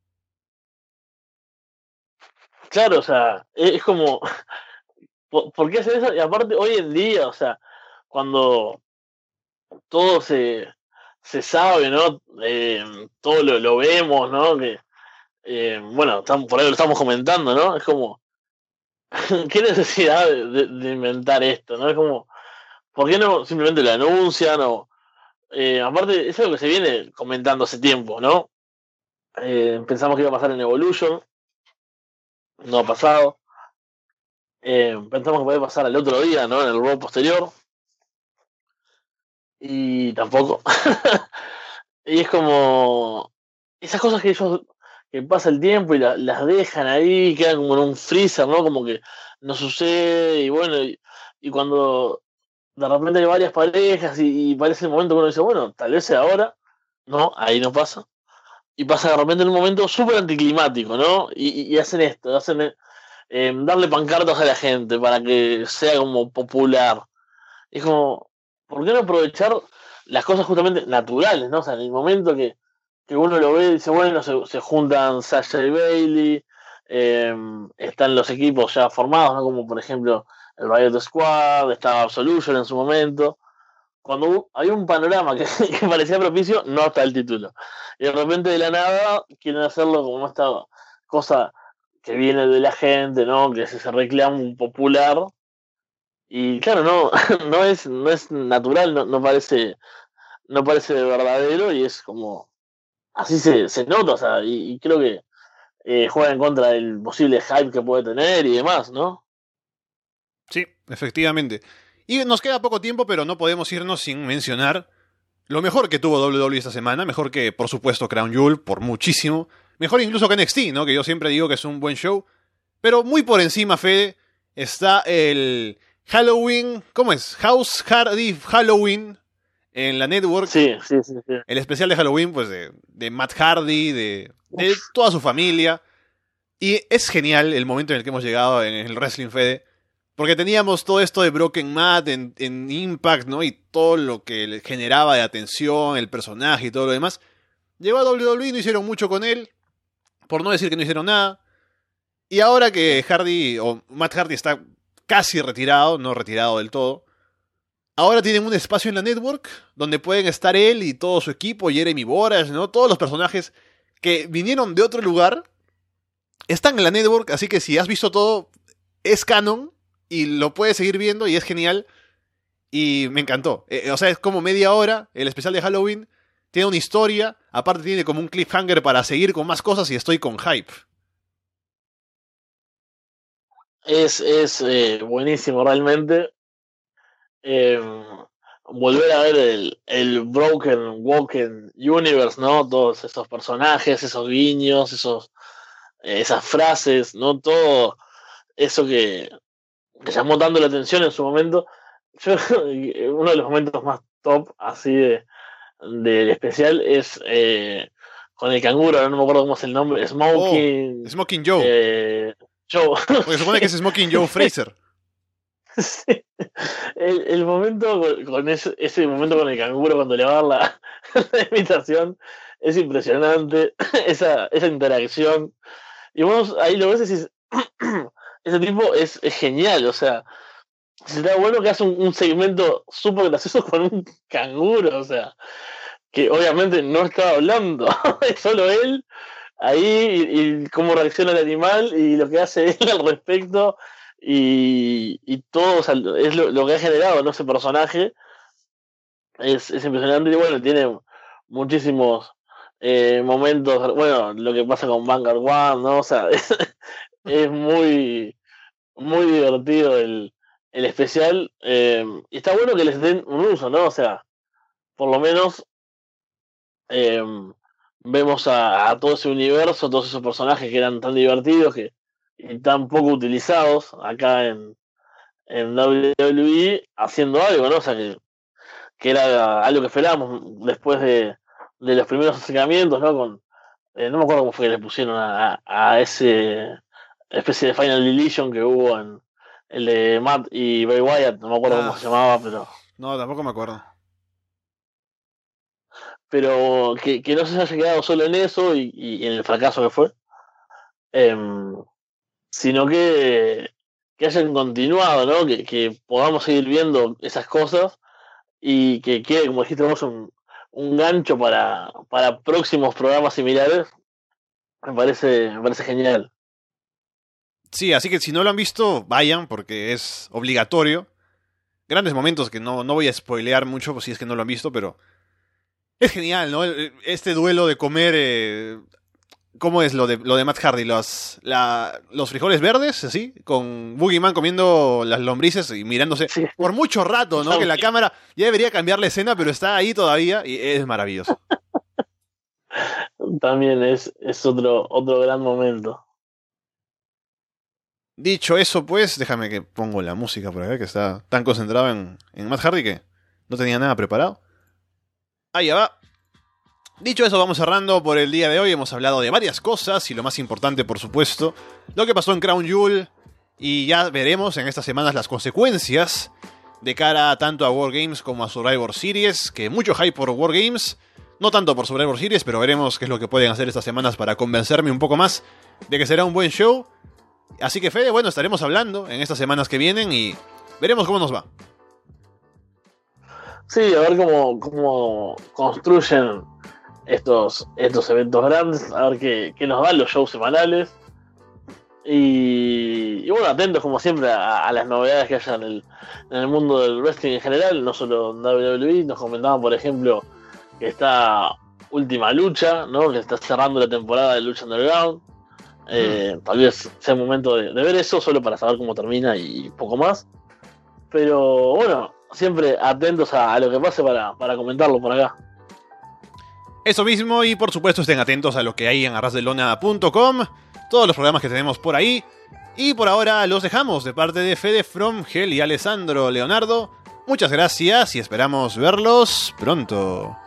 claro, o sea, es, es como, ¿por, por qué hacer eso? Y aparte, hoy en día, o sea, cuando todo se, se sabe, ¿no? Eh, todo lo, lo vemos, ¿no? Que, eh, bueno, estamos, por ahí lo estamos comentando, ¿no? Es como, ¿qué necesidad de, de- de inventar esto, ¿no? Es como, ¿por qué no simplemente lo anuncian? O, eh, aparte, es algo que se viene comentando hace tiempo, ¿no? Eh, pensamos que iba a pasar en Evolution, no ha pasado. Eh, pensamos que podía pasar el otro día, ¿no? En el Raw posterior, y tampoco. Y es como esas cosas que ellos, que pasa el tiempo y la- las dejan ahí, quedan como en un freezer, ¿no? Como que no sucede, y bueno, y, y cuando de repente hay varias parejas y, y parece el momento que uno dice, bueno, tal vez sea ahora, no, ahí no pasa. Y pasa de repente en un momento súper anticlimático, ¿no? Y, y- y hacen esto, hacen eh, darle pancartas a la gente para que sea como popular. Es como, ¿por qué no aprovechar las cosas justamente naturales, ¿no? O sea, en el momento que, que uno lo ve y dice, bueno, se, se juntan Sasha y Bailey, eh, están los equipos ya formados, ¿no? Como por ejemplo el Riot Squad, estaba Absolution en su momento. Cuando hu- hay un panorama que, que parecía propicio, no está el título. Y de repente de la nada quieren hacerlo como esta cosa que viene de la gente, ¿no? Que es ese reclamo popular y claro, no, no es, no es natural, no, no parece, no parece verdadero y es como, así se, se nota, o sea, y, y creo que eh, juega en contra del posible hype que puede tener y demás, ¿no? Sí, efectivamente. Y nos queda poco tiempo, pero no podemos irnos sin mencionar lo mejor que tuvo W W E esta semana, mejor que, por supuesto, Crown Jewel, por muchísimo. Mejor incluso que N X T, ¿no? Que yo siempre digo que es un buen show. Pero muy por encima, Fede, está el Halloween, ¿cómo es? House Hardy Halloween en la network. Sí, sí, sí, sí. El especial de Halloween, pues, de, de Matt Hardy, de, de toda su familia. Y es genial el momento en el que hemos llegado en el Wrestling, Fede. Porque teníamos todo esto de Broken Matt en, en Impact, ¿no? Y todo lo que le generaba de atención, el personaje y todo lo demás. Llegó a W W E, no hicieron mucho con él. Por no decir que no hicieron nada. Y ahora que Hardy, o Matt Hardy está casi retirado, no retirado del todo. Ahora tienen un espacio en la network donde pueden estar él y todo su equipo, Jeremy Borash, ¿no? Todos los personajes que vinieron de otro lugar están en la network, así que si has visto todo, es canon y lo puedes seguir viendo y es genial. Y me encantó. Eh, o sea, es como media hora, el especial de Halloween. Tiene una historia, aparte tiene como un cliffhanger para seguir con más cosas y estoy con hype. Es, es eh, buenísimo realmente. Eh, volver a ver el, el Broken Woken Universe, ¿no? Todos esos personajes, esos guiños, esos, eh, esas frases, ¿no? Todo eso que, que llamó tanto la atención en su momento. Yo, uno de los momentos más top así de del especial es eh, con el canguro, no me acuerdo cómo es el nombre, Oh, Smoking Smoking Joe. eh, Joe. Porque supone que es Smoking Joe Fraser. Sí. El, el momento con, con ese, ese momento con el canguro cuando le va a dar la, la invitación es impresionante, esa, esa interacción. Y vos ahí lo ves y decís, ese tipo es, es genial, o sea, sería bueno que hace un, un segmento súper gracioso con un canguro, o sea, que obviamente no estaba hablando, es solo él ahí y, y cómo reacciona el animal y lo que hace él al respecto y, y todo, o sea, es lo, lo que ha generado, ¿no? Ese personaje es, es impresionante y bueno, tiene muchísimos eh, momentos, bueno, lo que pasa con Vanguard One, ¿no? O sea, es, es muy, muy divertido el, el especial eh, y está bueno que les den un uso, ¿no? O sea, por lo menos eh, vemos a, a, todo ese universo, todos esos personajes que eran tan divertidos que, y tan poco utilizados acá en, en W W E haciendo algo, ¿no? O sea, que, que era algo que esperábamos después de, de los primeros acercamientos, ¿no? Con, eh, no me acuerdo cómo fue que le pusieron a, a ese especie de Final Deletion que hubo en el de Matt y Bray Wyatt, no me acuerdo Ah, cómo se llamaba, pero no, tampoco me acuerdo. pero que, que no se haya quedado solo en eso y, y en el fracaso que fue, em, sino que, que hayan continuado, ¿no? Que, que podamos seguir viendo esas cosas y que quede, como dijiste vos, un, un gancho para, para próximos programas similares, me parece, me parece genial. Sí, así que si no lo han visto, vayan, porque es obligatorio. Grandes momentos que no, no voy a spoilear mucho, pues si es que no lo han visto, pero es genial, ¿no? Este duelo de comer... Eh, ¿cómo es lo de, lo de Matt Hardy? Los, la, los frijoles verdes, así, con Boogeyman comiendo las lombrices y mirándose Sí. por mucho rato, ¿no? Que la cámara ya debería cambiar la escena, pero está ahí todavía y es maravilloso. También es, es otro, otro gran momento. Dicho eso, pues, déjame que pongo la música por acá, que está tan concentrado en, en Matt Hardy que no tenía nada preparado. Ahí ya va. Dicho eso, vamos cerrando por el día de hoy. Hemos hablado de varias cosas y lo más importante, por supuesto, lo que pasó en Crown Jewel. Y ya veremos en estas semanas las consecuencias de cara tanto a Wargames como a Survivor Series, que mucho hype por Wargames, no tanto por Survivor Series, pero veremos qué es lo que pueden hacer estas semanas para convencerme un poco más de que será un buen show. Así que, Fede, bueno, estaremos hablando en estas semanas que vienen y veremos cómo nos va. Sí, a ver cómo, cómo construyen estos, estos eventos grandes, a ver qué, qué nos dan los shows semanales. Y, y bueno, atentos como siempre a, a las novedades que haya en el, en el mundo del wrestling en general, no solo en W W E. Nos comentaban, por ejemplo, que está Última Lucha, ¿no? Que está cerrando la temporada de Lucha Underground. Eh, tal vez sea el momento de, de ver eso, solo para saber cómo termina y poco más. Pero bueno, siempre atentos a, a lo que pase para, para comentarlo por acá. Eso mismo, y por supuesto estén atentos a lo que hay en arras de lona punto com, todos los programas que tenemos por ahí. Y por ahora los dejamos de parte de Fede From Hell y Alessandro Leonardo. Muchas gracias y esperamos verlos pronto.